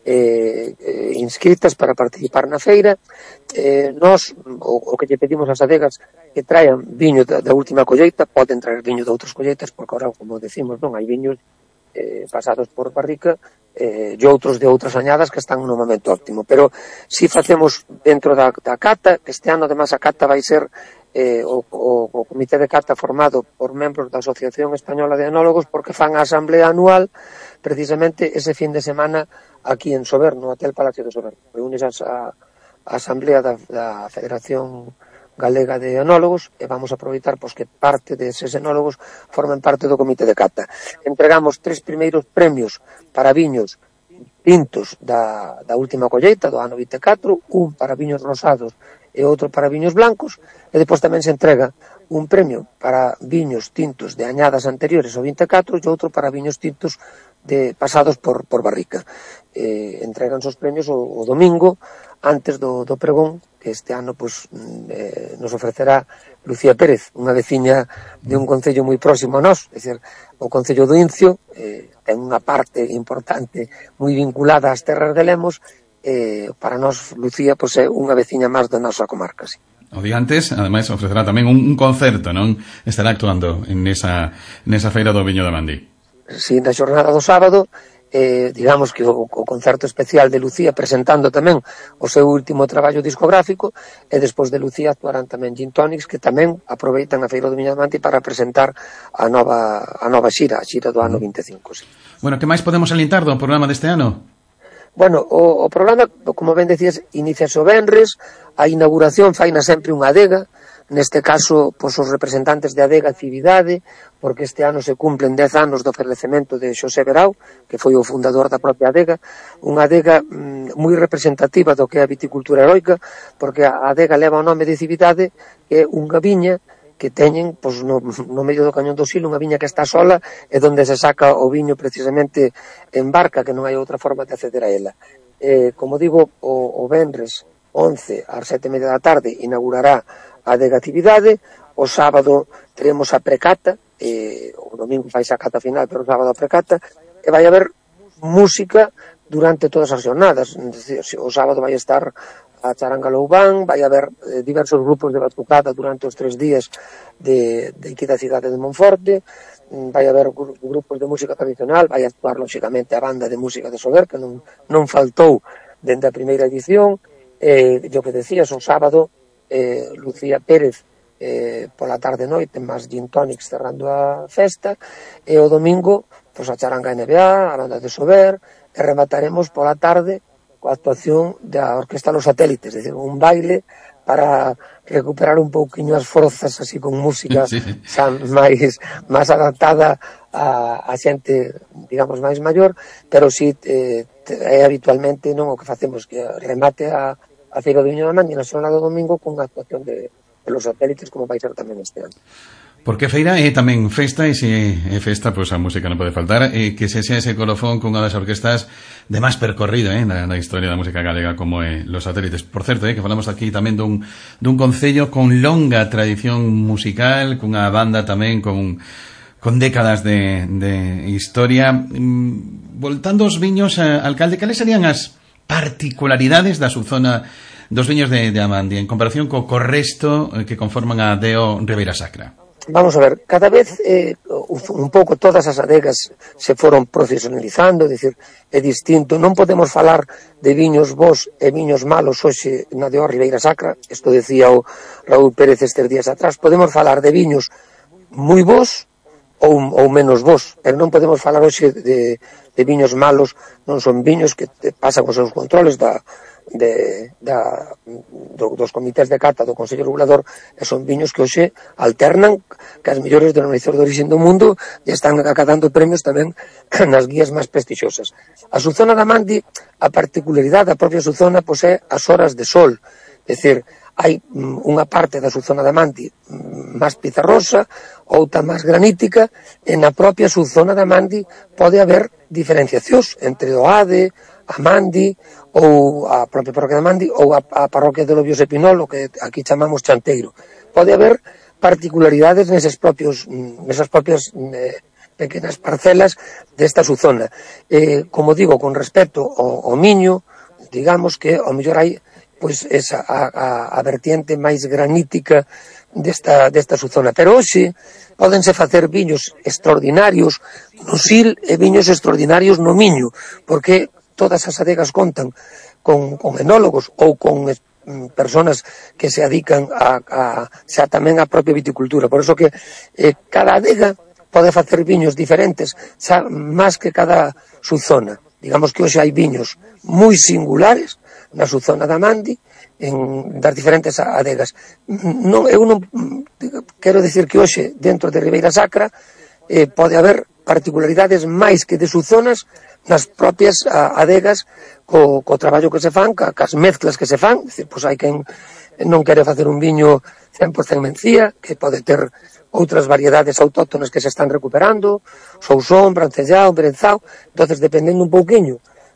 eh, eh, inscritas para participar na feira. Eh, nós, o, o que lle pedimos ás adegas que traian viño da, da última colleita, poden traer viño de outras colleitas, porque ahora, como decimos, non hai viños eh, pasados por barrica eh, e outros de outras añadas que están no momento óptimo, pero si facemos dentro da, da cata, que este ano además a cata vai ser eh, o, o, o comité de cata formado por membros da Asociación Española de Enólogos, porque fan a asamblea anual precisamente ese fin de semana aquí en Sober, no Hotel Palacio de Sober. Reúnes a, a asamblea da, da Federación Galega de Enólogos e vamos a aproveitar pois, que parte deses enólogos formen parte do comité de cata. Entregamos tres primeiros premios para viños tintos da, da última colleita do ano vinte e catro, un para viños rosados e outro para viños blancos, e depois tamén se entrega un premio para viños tintos de añadas anteriores ao vinte e catro e outro para viños tintos de pasados por, por barrica. Eh, entregan os premios o, o domingo antes do, do pregón, que este ano pues, eh, nos ofrecerá Lucía Pérez, unha veciña de un concello moi próximo a nós, é dicir, o concello do Incio eh, ten unha parte importante moi vinculada ás terras de Lemos, eh, para nós Lucía pues, é unha veciña máis da nosa comarca. Sí.
O día antes, ademais, ofrecerá tamén un, un concerto, non? Estará actuando en esa, nesa feira do Viño de Amandi.
Sí, na xornada do sábado, eh, digamos que o, o concerto especial de Lucía presentando tamén o seu último traballo discográfico, e despois de Lucía actuarán tamén Gin Tonics, que tamén aproveitan a Feira do Viño de Amandi para presentar a nova, a nova xira, a xira do ano vinte e cinco. Sí.
Bueno, que máis podemos alientar do programa deste ano?
Bueno, o, o programa, como ben decías, iniciase o venres, a inauguración faina sempre unha adega, neste caso, pois, os representantes de Adega Actividade, porque este ano se cumplen dez anos do falecemento de Xosé Verao, que foi o fundador da propia adega, unha adega mm, moi representativa do que é a viticultura heroica, porque a adega leva o nome de Cividade, que é unha viña que teñen pois, no, no medio do cañón do Silo, unha viña que está sola, e donde se saca o viño precisamente en barca, que non hai outra forma de acceder a ela. Eh, como digo, o, o venres once ás sete e media da tarde inaugurará a adega Actividade, o sábado teremos a precata, eh, o domingo fai a cata final, pero o sábado a precata, e vai haber música durante todas as jornadas. O sábado vai estar a Charanga Loubán, vai haber eh, diversos grupos de batucada durante os tres días de, de aquí da cidade de Monforte, vai haber gru grupos de música tradicional, vai actuar lóxicamente a banda de música de Sober, que non, non faltou dende a primeira edición. Eh, yo que decías, o sábado eh, Lucía Pérez eh, pola tarde noite, máis gin tonics cerrando a festa, e o domingo pois a Charanga N B A, a banda de Sober, e remataremos pola tarde coa actuación da Orquesta Los Satélites, é dicir, un baile para recuperar un pouquiño as forzas así con música sí. xa máis, máis adaptada a, a xente, digamos, máis maior, pero si eh, é habitualmente non o que facemos, que remate a, a Feira do Viño da Man e na xornada do domingo con a actuación de, de Los Satélites, como vai ser tamén este ano.
Porque feira é tamén festa, e se é festa, pois a música non pode faltar, e que se xa ese colofón con unha das orquestas de máis percorrido eh, na, na historia da música galega como é Los Satélites. Por certo, eh, que falamos aquí tamén dun, dun concello con longa tradición musical, cunha banda tamén con, con décadas de, de historia. Mm, voltando aos viños, eh, alcalde, cales serían as particularidades da subzona dos viños de, de Amandi en comparación co, co resto eh, que conforman a Deo Ribeira Sacra?
Vamos a ver, cada vez eh, un pouco todas as adegas se foron profesionalizando, é dicir, é distinto, non podemos falar de viños bons e viños malos hoxe na de Ribeira Sacra, isto decía o Raúl Pérez estes días atrás, podemos falar de viños moi bons ou, ou menos bons, pero non podemos falar hoxe de, de viños malos, non son viños que pasan os seus controles da de, da, do, dos comités de cata do Consello Regulador, e son viños que hoxe alternan que as mellores denominacións de origen do mundo e están acadando premios tamén nas guías máis prestixiosas. A subzona da Mandi, a particularidade da propia subzona, pois é as horas de sol, é dicir, hai unha parte da subzona da Mandi máis pizarrosa, outra máis granítica, e na propia subzona da Mandi pode haber diferenciacións entre o Ade, a Mandi, ou a propia parroquia da Mandi, ou a, a parroquia de Lobios e Pinolo, que aquí chamamos Chanteiro. Pode haber particularidades neses propios, nesas propias eh, pequenas parcelas desta subzona. Eh, como digo, con respecto ao, ao Miño, digamos que ao mellor hai pois esa a, a, a vertiente máis granítica desta, desta subzona. Pero hoxe pódense facer viños extraordinarios no Sil e viños extraordinarios no Miño, porque todas as adegas contan con, con enólogos ou con mm, personas que se adican a, a xa tamén a propia viticultura. Por eso que eh, cada adega pode facer viños diferentes, xa máis que cada subzona. Digamos que hoxe hai viños moi singulares na subzona da Mandi, en das diferentes adegas. Non, eu non quero dicir que hoxe dentro de Ribeira Sacra eh, pode haber particularidades máis que de subzonas nas propias a, adegas co, co traballo que se fan, ca, cas mezclas que se fan. Dicir, pois hai quen non quere facer un viño cen por cen mencía, que pode ter outras variedades autóctonas que se están recuperando, sousón, brancellao, berenzao. Entonces, dependendo un pouquiño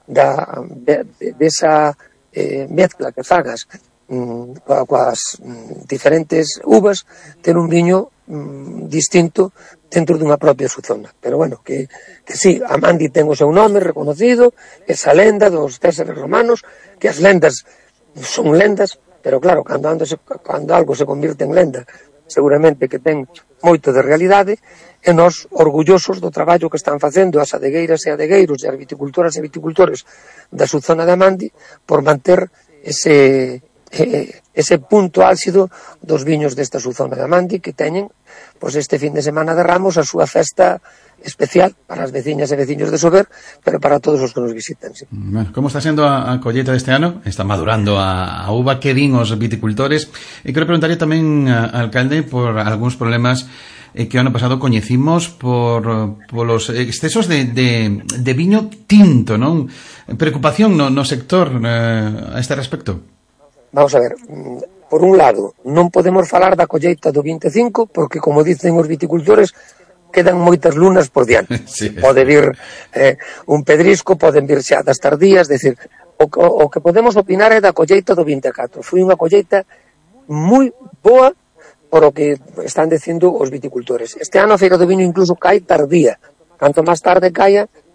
da, de, de, de esa eh, mezcla que fagas mm, coa, coas mm, diferentes uvas, ter un viño mm, distinto dentro dunha propia subzona. Pero bueno, que, que sí, a Mandi ten o seu nome reconocido, esa lenda dos césares romanos, que as lendas son lendas, pero claro, cando, ando se, cando algo se convirte en lenda, seguramente que ten moito de realidade, e nós orgullosos do traballo que están facendo as adegueiras e adegueiros e as viticultoras e viticultores da subzona da Mandi por manter ese, ese punto álxido dos viños desta subzona da Mandi, que teñen pois este fin de semana de Ramos a súa festa especial para as veciñas e veciños de Sober, pero para todos os que nos visitan. Sí.
Bueno, como está sendo a, a colleta deste ano? Está madurando a, a uva, que din os viticultores? E quero preguntarle tamén, a, alcalde, por algúns problemas eh, que o ano pasado coñecimos por, por los excesos de, de, de viño tinto, non? Preocupación no, no sector eh, a este respecto?
Vamos a ver, por un lado, non podemos falar da colleita do vinte e cinco, porque, como dicen os viticultores, quedan moitas lunas por diante. Sí, pode vir eh, un pedrisco, poden vir xeadas tardías, decir, o, o, o que podemos opinar é da colleita do vinte e catro. Foi unha colleita moi boa por o que están dicindo os viticultores. Este ano a Feira do Viño incluso cae tardía. Canto máis tarde caia,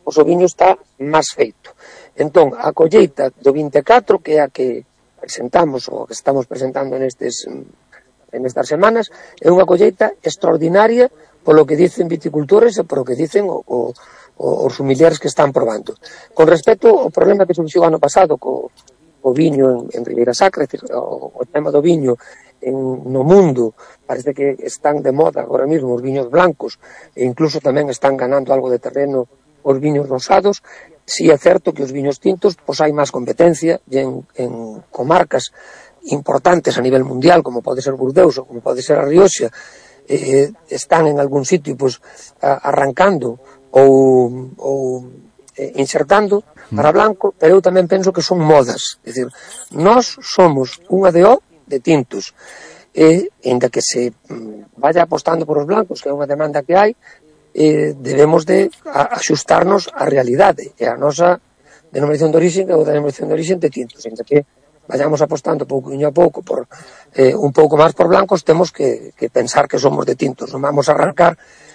pois o viño está máis feito. Entón, a colleita do vinte e catro, que é a que presentamos, ou que estamos presentando nestes, en estas semanas, é unha colleita extraordinaria polo que dicen viticultores e polo que dicen o, o, os familiares que están probando. Con respecto ao problema que surgiu ano pasado co, co viño en, en Ribeira Sacra, decir, o, o tema do viño en, no mundo, parece que están de moda agora mesmo os viños blancos e incluso tamén están ganando algo de terreno os viños rosados. Si é certo que os viños tintos pois hai máis competencia e en, en comarcas importantes a nivel mundial, como pode ser Burdeos ou como pode ser a Rioxa, eh, están en algún sitio pois, arrancando ou, ou eh, insertando para blanco, pero eu tamén penso que son modas. É dicir, nós somos unha D O de tintos e, ainda que se vaya apostando por os blancos, que é unha demanda que hai, eh, debemos de axustarnos á realidade e a nosa denominación de origen é a denominación de origen de tintos, ainda que vayamos apostando pouquinho a pouco por eh, un pouco máis por blancos, temos que, que pensar que somos de tintos, non vamos a arrancar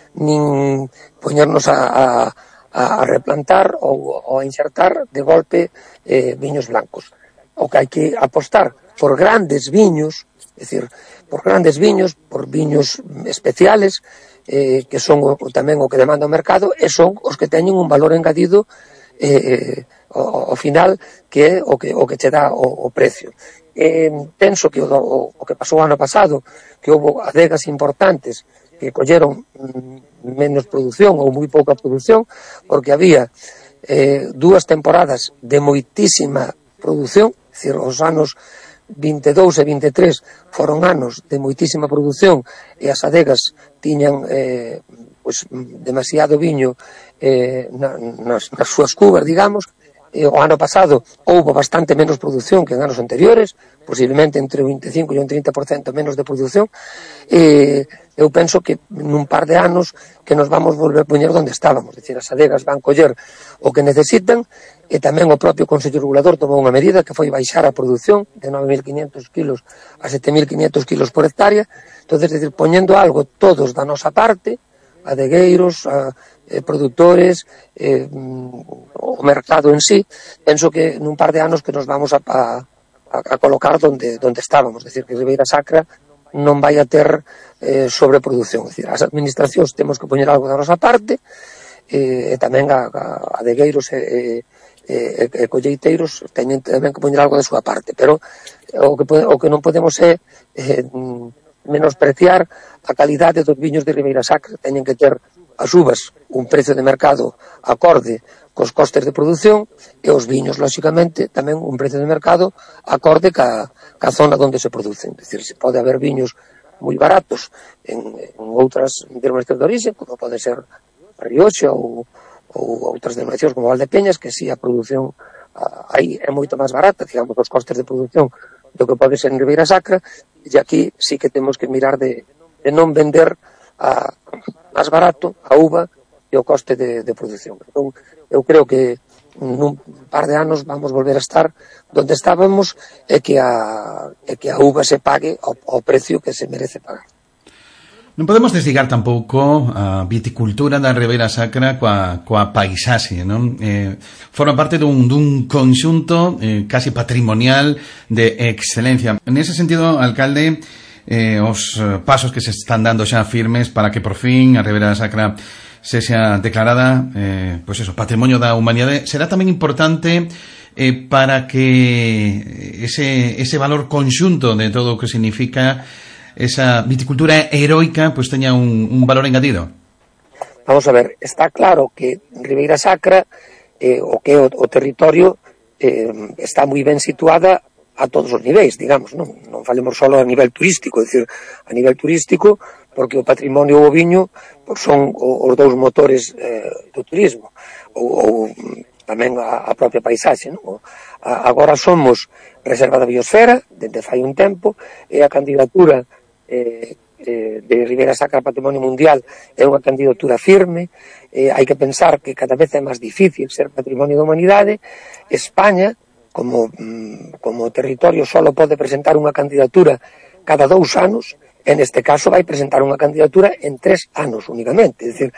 nin poñernos a, a, a replantar ou, ou a insertar de golpe eh, viños blancos. O que hai que apostar por grandes viños, é dicir, por grandes viños, por viños especiales, eh, que son o, tamén o que demanda o mercado, e son os que teñen un valor engadido eh, ao, ao final, que é o que, o que che dá o, o precio. Eh, penso que o, o, o que pasou ano pasado, que houve adegas importantes que colleron mm, menos produción ou moi pouca produción, porque había eh, dúas temporadas de moitísima produción, é dicir, os anos vinte e dous e vinte e tres foron anos de moitísima produción e as adegas tiñan eh, pues, demasiado viño eh, na, nas, nas súas cubas, digamos. E o ano pasado houve bastante menos produción que en anos anteriores, posiblemente entre o vinte e cinco e o trinta por cento menos de produción, e eu penso que nun par de anos que nos vamos volver a poñer onde estábamos, é dicir, as adegas van coller o que necesitan, e tamén o propio Consello Regulador tomou unha medida que foi baixar a produción de nove mil quinhentos kilos a sete mil quinhentos kilos por hectárea. Entonces, é dicir, poñendo algo todos da nosa parte, adegueiros, a, eh, produtores, eh, o mercado en sí, penso que nun par de anos que nos vamos a, a, a colocar donde, donde estábamos, é dicir, que Ribeira Sacra non vai a ter eh, sobreproducción, é dicir, as administracións temos que poñer algo da nosa parte, eh, e tamén a, a adegueiros e, e, e colleiteiros teñen tamén que poñer algo da súa parte, pero o que, o que non podemos é eh, menospreciar a calidade dos viños de Ribeira Sacra. Teñen que ter as uvas un precio de mercado acorde cos costes de produción e os viños, lóxicamente, tamén un precio de mercado acorde ca, ca zona onde se producen. É dicir, se pode haber viños moi baratos en, en outras denominacións de origen, como pode ser a Rioxa ou, ou outras denominacións como Valdepeñas, que si a produción aí é moito máis barata, digamos, os costes de produción do que pode ser en Ribeira Sacra, e aquí sí que temos que mirar de, de non vender a, máis barato a uva e o coste de, de produción. Entón, eu creo que nun par de anos vamos volver a estar donde estábamos e que a, e que a uva se pague ao, ao precio que se merece pagar.
Non podemos desligar tampouco a viticultura da Ribeira Sacra coa, coa paisaxe, non? Eh, forma parte dun, dun conxunto eh, casi patrimonial de excelencia. Nese sentido, alcalde, eh, os pasos que se están dando xa firmes para que por fin a Ribeira Sacra se xa declarada eh, pues eso, patrimonio da humanidade, será tamén importante eh, para que ese, ese valor conxunto de todo o que significa esa viticultura heroica pues teña un, un valor engadido.
Vamos a ver, está claro que Ribeira Sacra, eh, o que o, o territorio eh, está moi ben situada a todos os niveis, digamos, non, non falemos só a nivel turístico, é dicir, a nivel turístico, porque o patrimonio e o viño pues, son os dous motores eh, do turismo, ou, ou tamén a, a propia paisaxe, non? A, agora somos reserva da biosfera, desde fai un tempo, e a candidatura Eh, eh, de Ribeira Sacra Patrimonio Mundial é unha candidatura firme. Eh, hai que pensar que cada vez é máis difícil ser patrimonio da humanidade. España, como, como territorio, só pode presentar unha candidatura cada dous anos, e neste caso vai presentar unha candidatura en tres anos únicamente. É dicir,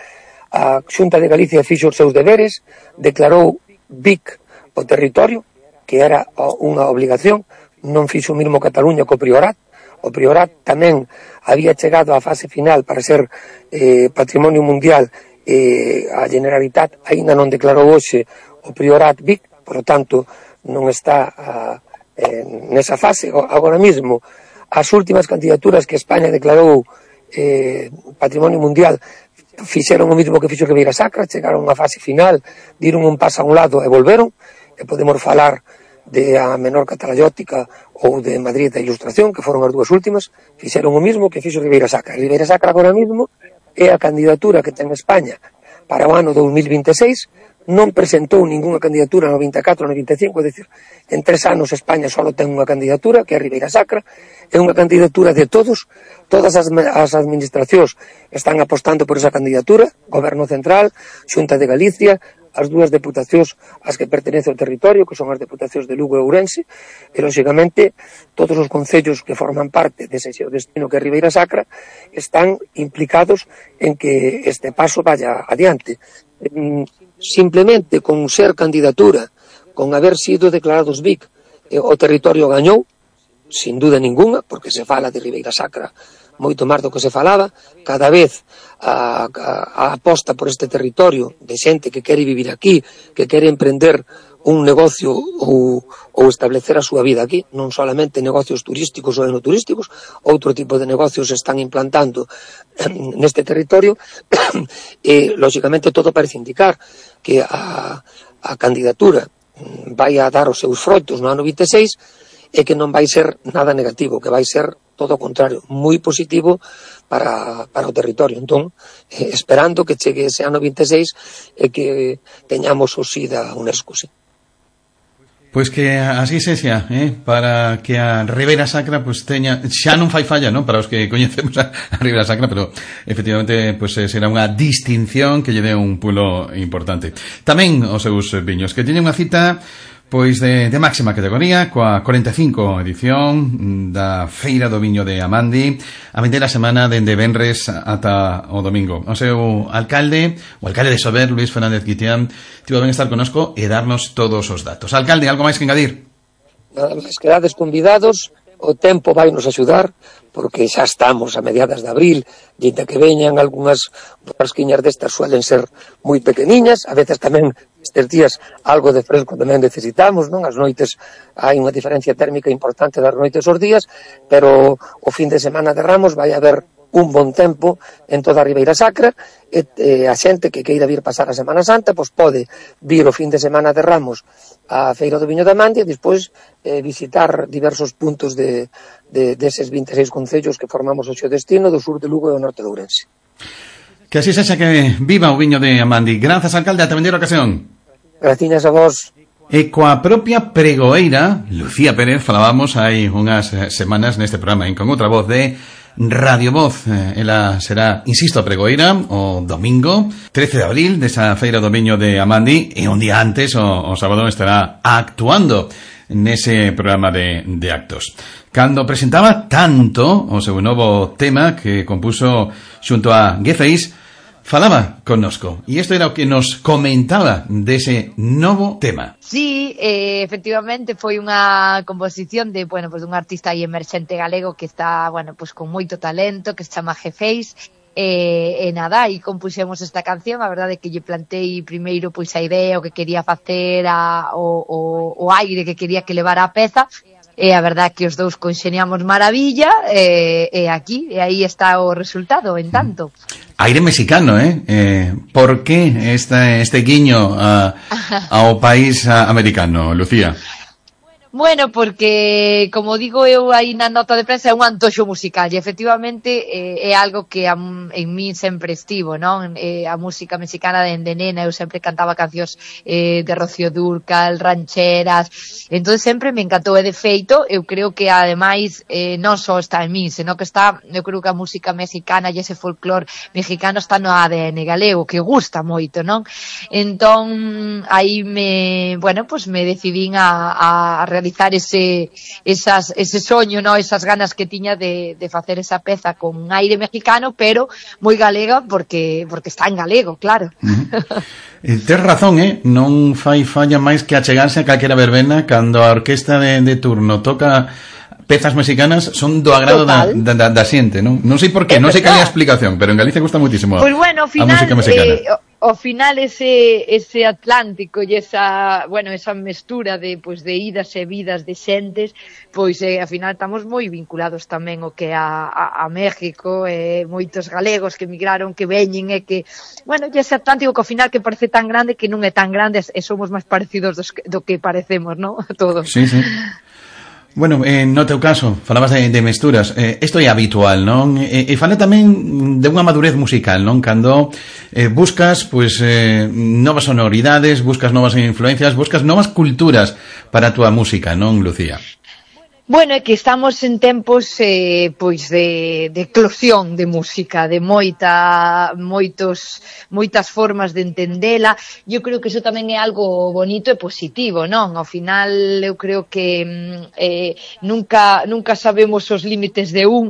a Xunta de Galicia fixo os seus deberes, declarou Vic o territorio, que era unha obligación, non fixo o mismo Cataluña co Priorat. O Priorat tamén había chegado á fase final para ser eh, patrimonio mundial, e a Generalitat aínda non declarou hoxe o Priorat Vic, por lo tanto non está a, eh, nesa fase. Agora mesmo, as últimas candidaturas que España declarou eh, patrimonio mundial fixeron o mesmo que fixo Ribeira Sacra, chegaron á fase final, diron un paso a un lado e volveron, e podemos falar de a Menorca Talayótica ou de Madrid da Ilustración, que foron as dúas últimas, fixeron o mesmo que fixo Ribeira Sacra. Ribeira Sacra agora mesmo é a candidatura que ten España para o ano dos mil vinte e seis, non presentou ninguna candidatura no vinte e catro, no vinte e cinco, é dicir, en tres anos España só ten unha candidatura, que é Ribeira Sacra, é unha candidatura de todos, todas as, as administracións están apostando por esa candidatura, Goberno Central, Xunta de Galicia, as dúas deputacións ás que pertenece o territorio, que son as deputacións de Lugo e Ourense, e, lóxicamente, todos os concellos que forman parte dese seu destino que é Ribeira Sacra están implicados en que este paso vaya adiante. Simplemente con ser candidatura, con haber sido declarados Vic, o territorio gañou, sin duda ninguna, porque se fala de Ribeira Sacra moito máis do que se falaba, cada vez a, a, a aposta por este territorio de xente que quere vivir aquí, que quere emprender un negocio ou, ou establecer a súa vida aquí, non solamente negocios turísticos ou enoturísticos, outro tipo de negocios se están implantando neste territorio, e, lóxicamente, todo parece indicar que a, a candidatura vai a dar os seus froitos no ano vinte e seis, e que non vai ser nada negativo, que vai ser todo o contrario, moi positivo para, para o territorio. Entón, eh, esperando que chegue ese ano vinte e seis e que teñamos o sí da UNESCO, sí.
Pois que así sexa, eh? Para que a Ribeira Sacra pues, teña, xa non fai falla, non? Para os que coñecemos a, a Ribeira Sacra, pero efectivamente pues, será unha distinción que lle dé un pulo importante. Tamén os seus viños, que teñen unha cita pois de, de máxima categoría, coa cuarenta e cinco edición da Feira do Viño de Amandi, a vender a semana dende venres ata o domingo. O seu alcalde, o alcalde de Sober, Luis Fernández Guitián, tivo ben estar conosco e darnos todos os datos. Alcalde, algo máis que engadir?
Nada máis, quedades convidados, o tempo vai nos axudar, porque xa estamos a mediadas de abril, e ainda que veñan algunhas rasquiñas destas suelen ser moi pequeniñas, a veces tamén estes días algo de fresco tamén necesitamos, non? As noites hai unha diferencia térmica importante das noites aos días, pero o fin de semana de Ramos vai haber un bon tempo en toda a Ribeira Sacra, e, e a xente que queira vir pasar a Semana Santa pois pode vir o fin de semana de Ramos a Feira do Viño de Amandi e despois eh, visitar diversos puntos de, de, deses vinte e seis concellos que formamos o xeo destino do sur de Lugo e o norte de Ourense.
Que así sexa, que viva o viño de Amandi. Grazas, alcalde, ata vender a ocasión.
Graciñas a vos.
E coa propia pregoeira, Lucía Pérez, falábamos hai unhas semanas neste programa, en con outra voz de Radio Voz. Ela será, insisto, a pregoeira o domingo trece de abril desa Feira do Viño de Amandi, e un día antes, o, o sábado, estará actuando nese programa de, de actos. Cando presentaba tanto o seu novo tema que compuso xunto a Geface, falaba connosco, e isto era o que nos comentaba dese novo tema.
Sí, eh, efectivamente foi unha composición de, bueno, pues, dun artista aí emerxente galego que está, bueno, pues, con moito talento, que se chama Geface, e, e nada, e compuxemos esta canción. A verdade é que lle plantei primeiro pois a idea, o que quería facer, a, o, o, o aire que quería que levara a peza, e a verdade que os dous conxeniamos maravilla, e, e aquí, e aí está o resultado, en tanto.
Aire mexicano, eh? eh por que este, este guiño a, ao país americano, Lucía?
Bueno, porque, como digo eu aí na nota de prensa, é un antoxo musical e efectivamente eh, é algo que a, en min sempre estivo, non? Eh, a música mexicana de, de nena, eu sempre cantaba cancións eh, de Rocío Dúrcal, rancheras, entón sempre me encantou, e de feito eu creo que ademais eh, non só está en min, senón que está, eu creo que a música mexicana e ese folclor mexicano está no A D N galego, que gusta moito, non? Entón aí me, bueno, pues me decidín a, a realizar realizar ese esas, ese soño, no, esas ganas que tiña de, de facer esa peza con aire mexicano, pero moi galega porque porque está en galego, claro.
Uh-huh. Eh, tes razón, eh? Non fai falla máis que achegarse a calquera verbena cando a orquesta de, de turno toca pezas mexicanas, son do agrado da, da, da xente, non? Non sei por qué, non sei cal é a explicación, pero en Galicia gusta muitísimo
pues bueno, ao final,
a música mexicana.
Eh, ao final ese ese Atlántico e esa, bueno, esa mestura de pues de idas e vidas de xentes, pois eh, ao final estamos moi vinculados tamén o que a, a, a México, eh, moitos galegos que emigraron, que veñen e que, bueno, e ese Atlántico que ao final que parece tan grande que non é tan grande e somos máis parecidos dos que, do que parecemos, non? Todos.
Sí, sí. Bueno, eh, no teu caso, falabas de, de mesturas, eh, isto é habitual, non? E, e fala tamén de unha madurez musical, non? Cando eh, buscas, pois, eh, novas sonoridades, buscas novas influencias, buscas novas culturas para a túa música, non, Lucía?
Bueno, é que estamos en tempos eh, pois de, de eclosión de música, de moita, moitos, moitas formas de entendela. Eu creo que iso tamén é algo bonito e positivo, non? Ao final, eu creo que eh, nunca, nunca sabemos os límites de un,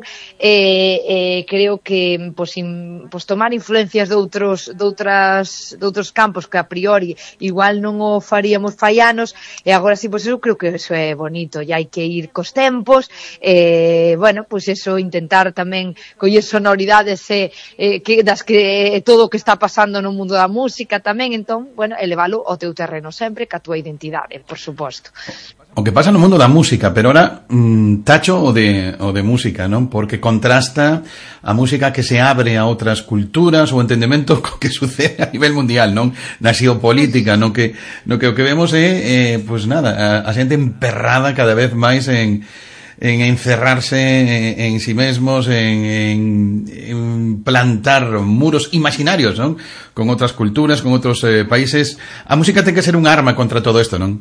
e eh, eh, creo que pois, in, pois tomar influencias de outros, de outras, de outros campos que a priori igual non o faríamos faianos, e agora sí, pois eu creo que iso é bonito, e hai que ir cos tempos, eh, bueno, pois pues eso, intentar tamén coller sonoridades eh, eh, que, das que eh, todo o que está pasando no mundo da música tamén, entón, bueno, elevalo ao teu terreno sempre, ca túa identidade, por suposto.
O que pasa no mundo da música, pero ahora mmm, tacho o de, o de música, non? Porque contrasta a música que se abre a outras culturas, o entendemento co que sucede a nivel mundial, non? Na xeopolítica, no que, no que o que vemos é, eh, pues nada, a, a xente emperrada cada vez máis en en encerrarse en, en sí mesmos, en, en, en plantar muros imaginarios, non? Con outras culturas, con outros eh, países. A música ten que ser un arma contra todo isto, non?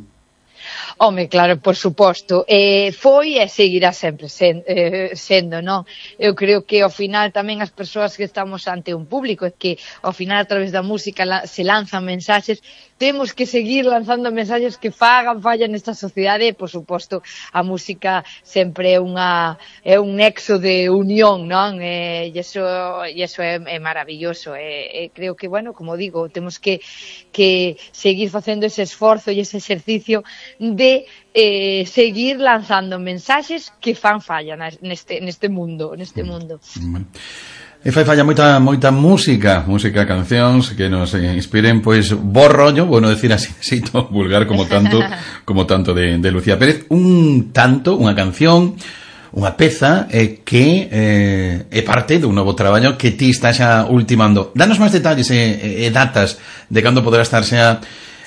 Home, claro, por suposto, eh, foi e seguirá sempre sen, eh, sendo, non? Eu creo que ao final tamén as persoas que estamos ante un público, é que ao final a través da música la, se lanzan mensaxes, temos que seguir lanzando mensaxes que fagan falla nesta sociedade e, por suposto, a música sempre é unha é un nexo de unión, non? E iso, e iso é, é maravilloso, e, e creo que, bueno, como digo, temos que, que seguir facendo ese esforzo e ese exercicio de de eh, seguir lanzando mensaxes que fan falla neste, neste mundo, neste mundo.
E fai falla moita moita música, música, cancións que nos inspiren, pois, bo rollo, bueno, decir así, xeito vulgar como tanto, como tanto de, de Lucía Pérez, un tanto, unha canción, unha peza eh, que eh, é parte dun novo traballo que ti estás xa ultimando. Danos máis detalles e, e datas de cando poderá estar xa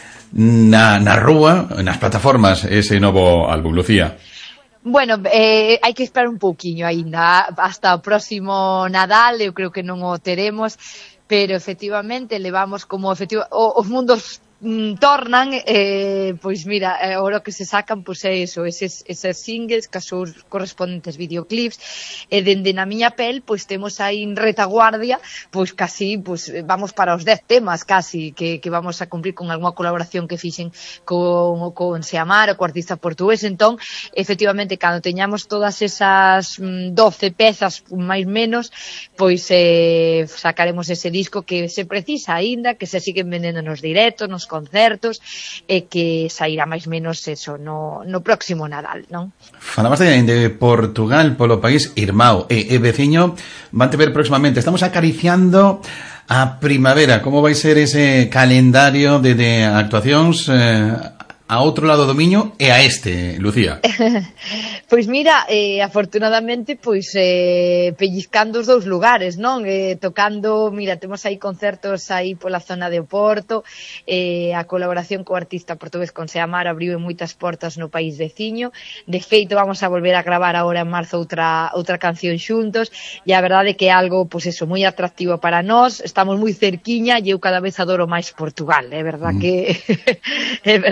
na, na rúa, nas plataformas, ese novo álbum, Lucía.
Bueno, eh, hai que esperar un pouquiño aínda hasta o próximo Nadal, eu creo que non o teremos, pero efectivamente levamos como efectivo, os mundos mm, tornan, eh, pois mira, eh, ahora que se sacan, pois é iso, eses, eses singles, que os correspondentes videoclips, e dende na miña pel, pois temos aí en retaguardia, pois casi, pois vamos para os dez temas, casi, que, que vamos a cumprir con algunha colaboración que fixen con, con Seamar, co artista portugués, entón, efectivamente, cando teñamos todas esas mm, doce pezas, máis menos, pois eh, sacaremos ese disco que se precisa aínda, que se siguen vendendo nos directos, nos concertos, e que sairá máis menos eso no, no próximo Nadal, non?
Falabas de, de Portugal, polo país irmão e, e veciño, van te ver próximamente. Estamos acariciando a primavera. Como vai ser ese calendario de, de actuacións eh, a outro lado do Miño e a este, Lucía?
Pois mira, eh, afortunadamente, pois eh, pellizcando os dous lugares, non? Eh, tocando, mira, temos aí concertos aí pola zona de Oporto, eh, a colaboración co artista portugués con Seamar abriu moitas portas no país veciño. De feito, vamos a volver a gravar agora en marzo outra outra canción xuntos, e a verdade que é algo, pois eso, moi atractivo para nós, estamos moi cerquiña e eu cada vez adoro máis Portugal, é verdad mm. que é verdad que sí.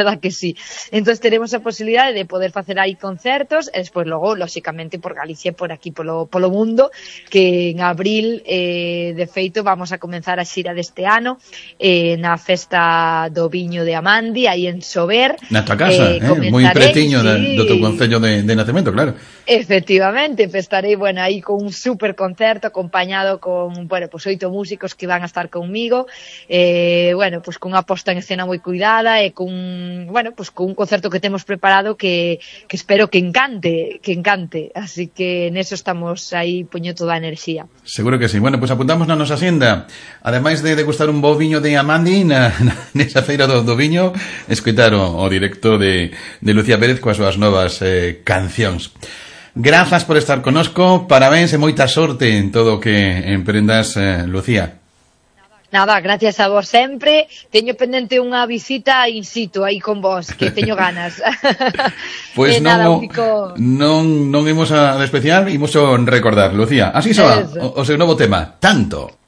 sí. Entón teremos a posibilidade de poder facer aí concertos e despois logo, lóxicamente, por Galicia e por aquí, polo, polo mundo, que en abril, eh, de feito, vamos a comenzar a xira deste ano eh, na festa do viño de Amandi, aí en Sober.
Na tua casa, eh, eh? moi pretiño sí. do teu concello de, de nacemento, claro.
Efectivamente, estarei, bueno, aí con un super concerto acompañado con, bueno, pues oito músicos que van a estar conmigo, eh, bueno, pues con unha posta en escena moi cuidada e con, bueno, pues con un concerto que temos preparado que, que espero que encante, que encante, así que neso estamos aí poñendo toda a enerxía.
Seguro que sí. Bueno, pues apuntamos na nosa xenda, ademais de degustar un bo viño de Amandi na, na, nesa feira do, do viño, escoitar o, o directo de, de Lucía Pérez coas súas novas eh, cancións. Grazas por estar conosco, parabéns e moita sorte en todo o que emprendas, eh, Lucía.
Nada, gracias a vos sempre. Teño pendente unha visita in situ aí con vos, que teño ganas.
Pois pues non,
nada, único...
non, non imos a de especial, imos a recordar, Lucía. Así soa o, o seu novo tema, Tanto.